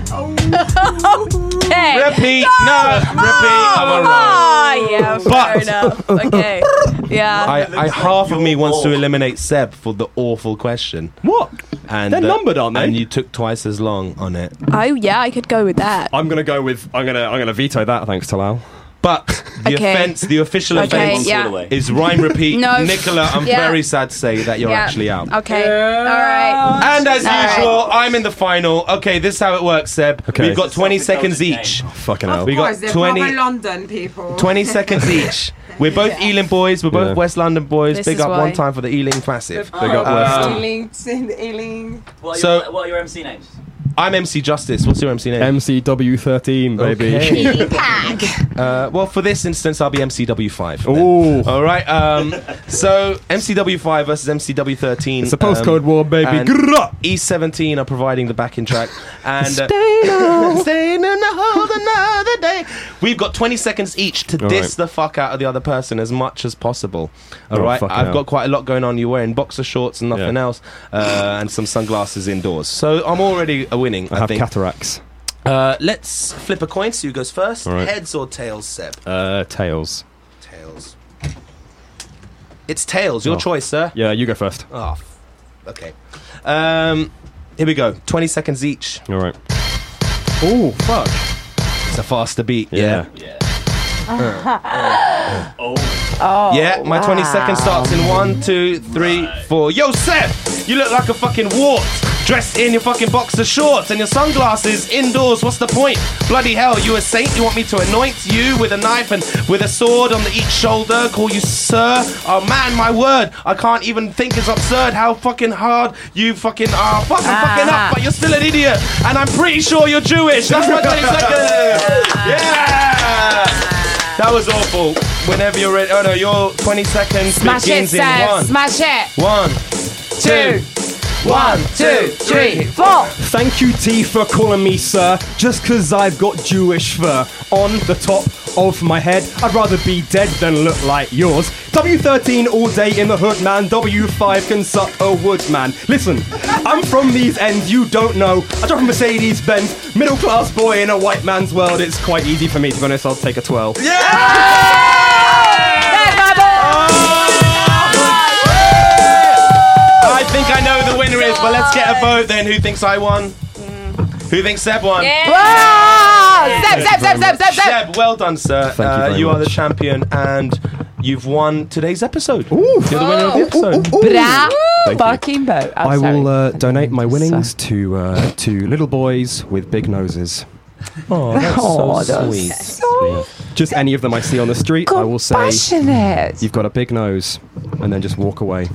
Okay. Repeat. No. Repeat. I'm alright. Yeah, fair enough. Okay. Yeah. I half of me wants to eliminate Seb for the awful question. What? And they're numbered, aren't they? And you took twice as long on it. Oh yeah, I could go with that. I'm gonna veto that. Thanks, Talal. But the official offence is rhyme repeat. No. Nicola, I'm very sad to say that you're actually out. Okay. All right. And as usual, I'm in the final. Okay, this is how it works, Seb. Okay. We've got 20 seconds each. Fucking hell. We got 20 London people. 20 seconds each. We're both Ealing boys. We're both West London boys. This Big is up why. one time for the Ealing Massive. Big up West. Ealing. What So- are your MC names? I'm MC Justice. What's your MC name? MCW13, baby. Okay. Well, for this instance, I'll be MCW5. Ooh. All right. So MCW5 versus MCW13. It's a postcode war, baby. and Grrrah! E17 are providing the backing track. And Staying on. staying in the hold another day. We've got 20 seconds each to All diss right. the fuck out of the other person as much as possible. All Oh, right. fucking I've hell. got quite a lot going on. You're wearing boxer shorts and nothing else, and some sunglasses indoors. So I'm already winning. I have think. cataracts. Let's flip a coin. So who goes first? All right. Heads or tails, Seb? Tails. Tails. It's tails. Your choice, sir. Yeah, you go first. Oh, okay. Here we go. 20 seconds each. All right. Oh, fuck. It's a faster beat. Yeah. Yeah, my 20 seconds starts in 1, 2, 3, 4. Yo, Seth, you look like a fucking wart. Dressed in your fucking boxer shorts and your sunglasses indoors. What's the point? Bloody hell, you a saint? You want me to anoint you with a knife and with a sword on each shoulder? Call you sir? Oh man, my word. I can't even think. It's absurd how fucking hard you fucking are. Fucking up, but you're still an idiot. And I'm pretty sure you're Jewish. That's my 20 seconds. Yeah. That was awful. Whenever you're ready. Oh no, your 20 seconds Smash it, begins in Seb. 1. Smash it. 1, 2, 1, 2, 3, 4. Thank you, T, for calling me sir. Just 'cause I've got Jewish fur on the top of my head. I'd rather be dead than look like yours. W13 all day in the hood, man. W5 can suck a wood, man. Listen, I'm from these ends you don't know. I drive a Mercedes Benz, middle class boy in a white man's world. It's quite easy for me, to be honest. I'll take a 12. I think I know who the winner is, but let's get a vote then. Who thinks I won? Who thinks Seb won? Seb. Seb, well done, sir. Thank you very you are much. the champion, and you've won today's episode. You're the winner of the episode. Fucking boat. I will donate my winnings to little boys with big noses. Oh, that's so sweet. Just any of them I see on the street, I will say, Passionate. you've got a big nose, and then just walk away.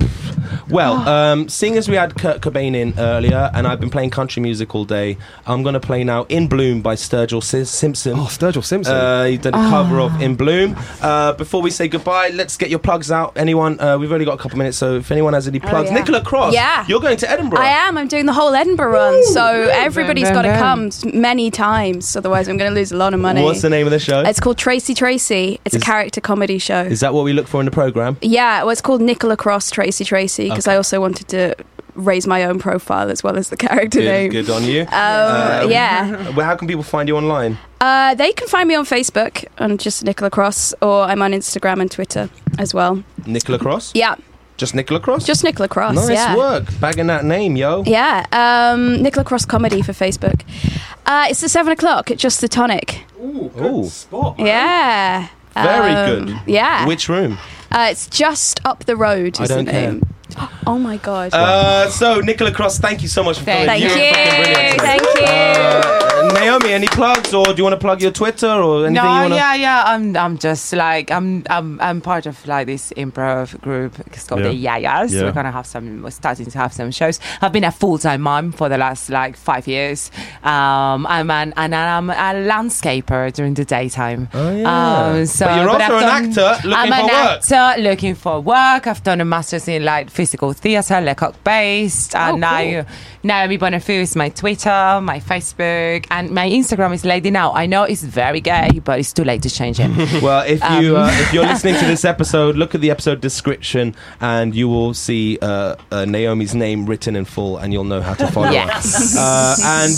Well, seeing as we had Kurt Cobain in earlier, and I've been playing country music all day, I'm going to play now In Bloom by Sturgill Simpson. Oh, Sturgill Simpson. He did a cover of In Bloom. Before we say goodbye, let's get your plugs out. Anyone? We've only got a couple minutes, so if anyone has any plugs. yeah. Nicola Cross, Yeah. you're going to Edinburgh. I am. I'm doing the whole Edinburgh run, so everybody's Bam, got to bam, come many times. Otherwise, I'm going to lose a lot of money. What's the name of the show? It's called Tracy Tracy. It's a character comedy show. Is that what we look for in the programme? Yeah, well, it's called Nicola Cross Tracy Tracy because I also wanted to raise my own profile as well as the character name. Good on you. Yeah. Well, how can people find you online? They can find me on Facebook on just Nicola Cross, or I'm on Instagram and Twitter as well. Nicola Cross? Yeah, Just Nicola Cross? just Nicola Cross. Nice yeah. work. Bagging that name, yo. Yeah, Nicola Cross Comedy for Facebook. It's at 7 o'clock at Just the Tonic. Ooh. Spot. Yeah. Very good. Yeah. Which room? It's just up the road. I Is don't the care. name. Oh my god. So, Nicola Cross, thank you so much for coming. Thank you. Fucking brilliant. Thank you. Naomi, any plugs, or do you want to plug your Twitter or anything you want to... yeah. I'm just like I'm part of like this improv group. It's called the Yayas. Yeah. We're gonna have we're starting to have some shows. I've been a full-time mom for the last like 5 years. I'm a landscaper during the daytime. Oh, yeah. So, but you're also an actor looking for work. Actor looking for work. I've done a master's in like physical theatre, Lecoq based, and now Naomi Bonnefou is my Twitter, my Facebook, and my Instagram is Lady Now. I know it's very gay, but it's too late to change it. Well, if you're listening to this episode, look at the episode description, and you will see Naomi's name written in full, and you'll know how to follow Yes. her. And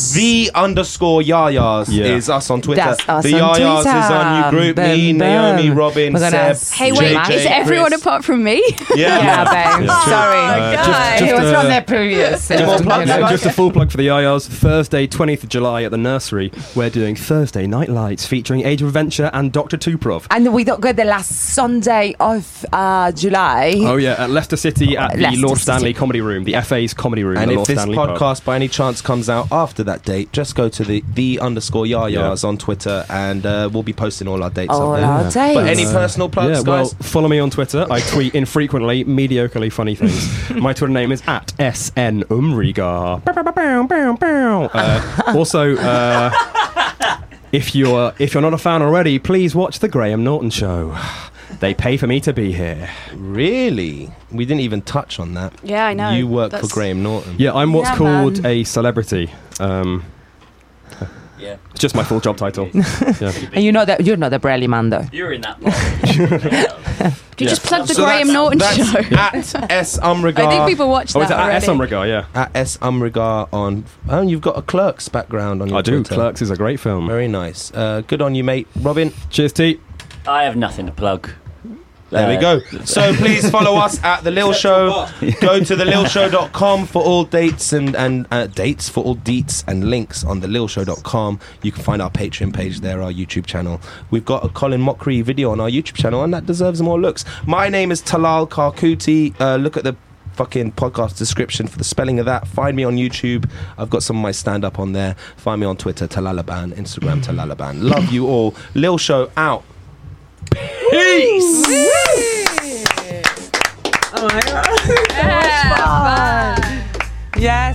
_Yayas is us on Twitter. That's us the on Yayas Twitter. is our new group. Me, Boom, Naomi, boom. Robin, We're gonna Seb, Hey, wait, JJ, is everyone Chris. apart from me? Yeah, babe. Sorry. just it was a- from their previous. more plugs, guys? Just a full plug for the Yayas. Thursday, 20th of July at the Nursery, we're doing Thursday Night Lights featuring Age of Adventure and Dr. Tuprov. And we don't go the last Sunday of July. Oh yeah, at Leicester City at the Lord Stanley Comedy Room, the FA's Comedy Room. And the if Lord this Stanley podcast pub. by any chance comes out after that date, just go to the _Yayas on Twitter, and we'll be posting all our dates All up there. our dates. But any personal plugs, Yeah, well, guys? follow me on Twitter. I tweet infrequently, mediocrely funny things. My Twitter name is @SNUmrigar. Also, if you're not a fan already, please watch the Graham Norton Show. They pay for me to be here. Really? We didn't even touch on that. Yeah, I know. You work for Graham Norton. Yeah, I'm what's Yeah, called man. a celebrity. Yeah. It's just my full job title. Yeah. And you're not the Brelly man, though. You're in that. You just plugged the Graham Norton show. At S Umrigar. I think people watch that Oh, is it already. at S Umrigar? Yeah. At S Umrigar on. Oh, you've got a Clerks background on your I do. Twitter. Clerks is a great film. Very nice. Good on you, mate. Robin. Cheers, T. I have nothing to plug. There we go. So please follow us at The Lil Show. Go to thelilshow.com for all dates and dates for all deets and links on thelilshow.com. You can find our Patreon page there, our YouTube channel. We've got a Colin Mockery video on our YouTube channel, and that deserves more looks. My name is Talal Karkuti. Look at the fucking podcast description for the spelling of that. Find me on YouTube. I've got some of my stand-up on there. Find me on Twitter, Talalaban, Instagram, Talalaban. Love you all. Lil Show out. Peace! Oh my god. Yes.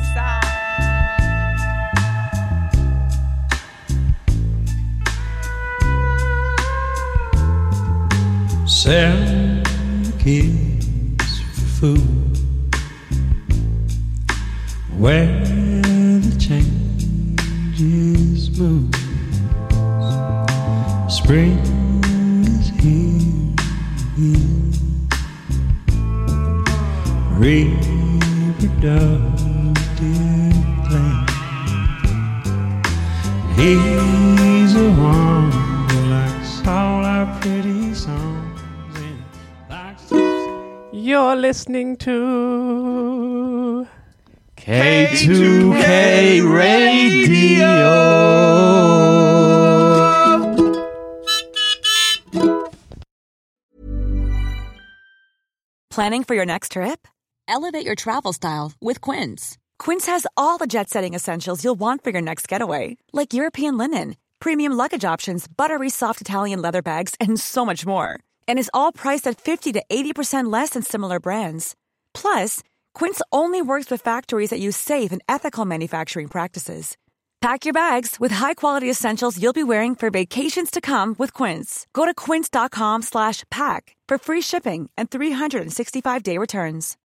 Selling kids for food, where the changes move. Spring is here, reproductive plan. He's a one who likes all our pretty songs and likes to You're listening to K2K Radio. Planning for your next trip? Elevate your travel style with Quince. Quince has all the jet-setting essentials you'll want for your next getaway, like European linen, premium luggage options, buttery soft Italian leather bags, and so much more. And is all priced at 50 to 80% less than similar brands. Plus, Quince only works with factories that use safe and ethical manufacturing practices. Pack your bags with high-quality essentials you'll be wearing for vacations to come with Quince. Go to quince.com/pack for free shipping and 365-day returns.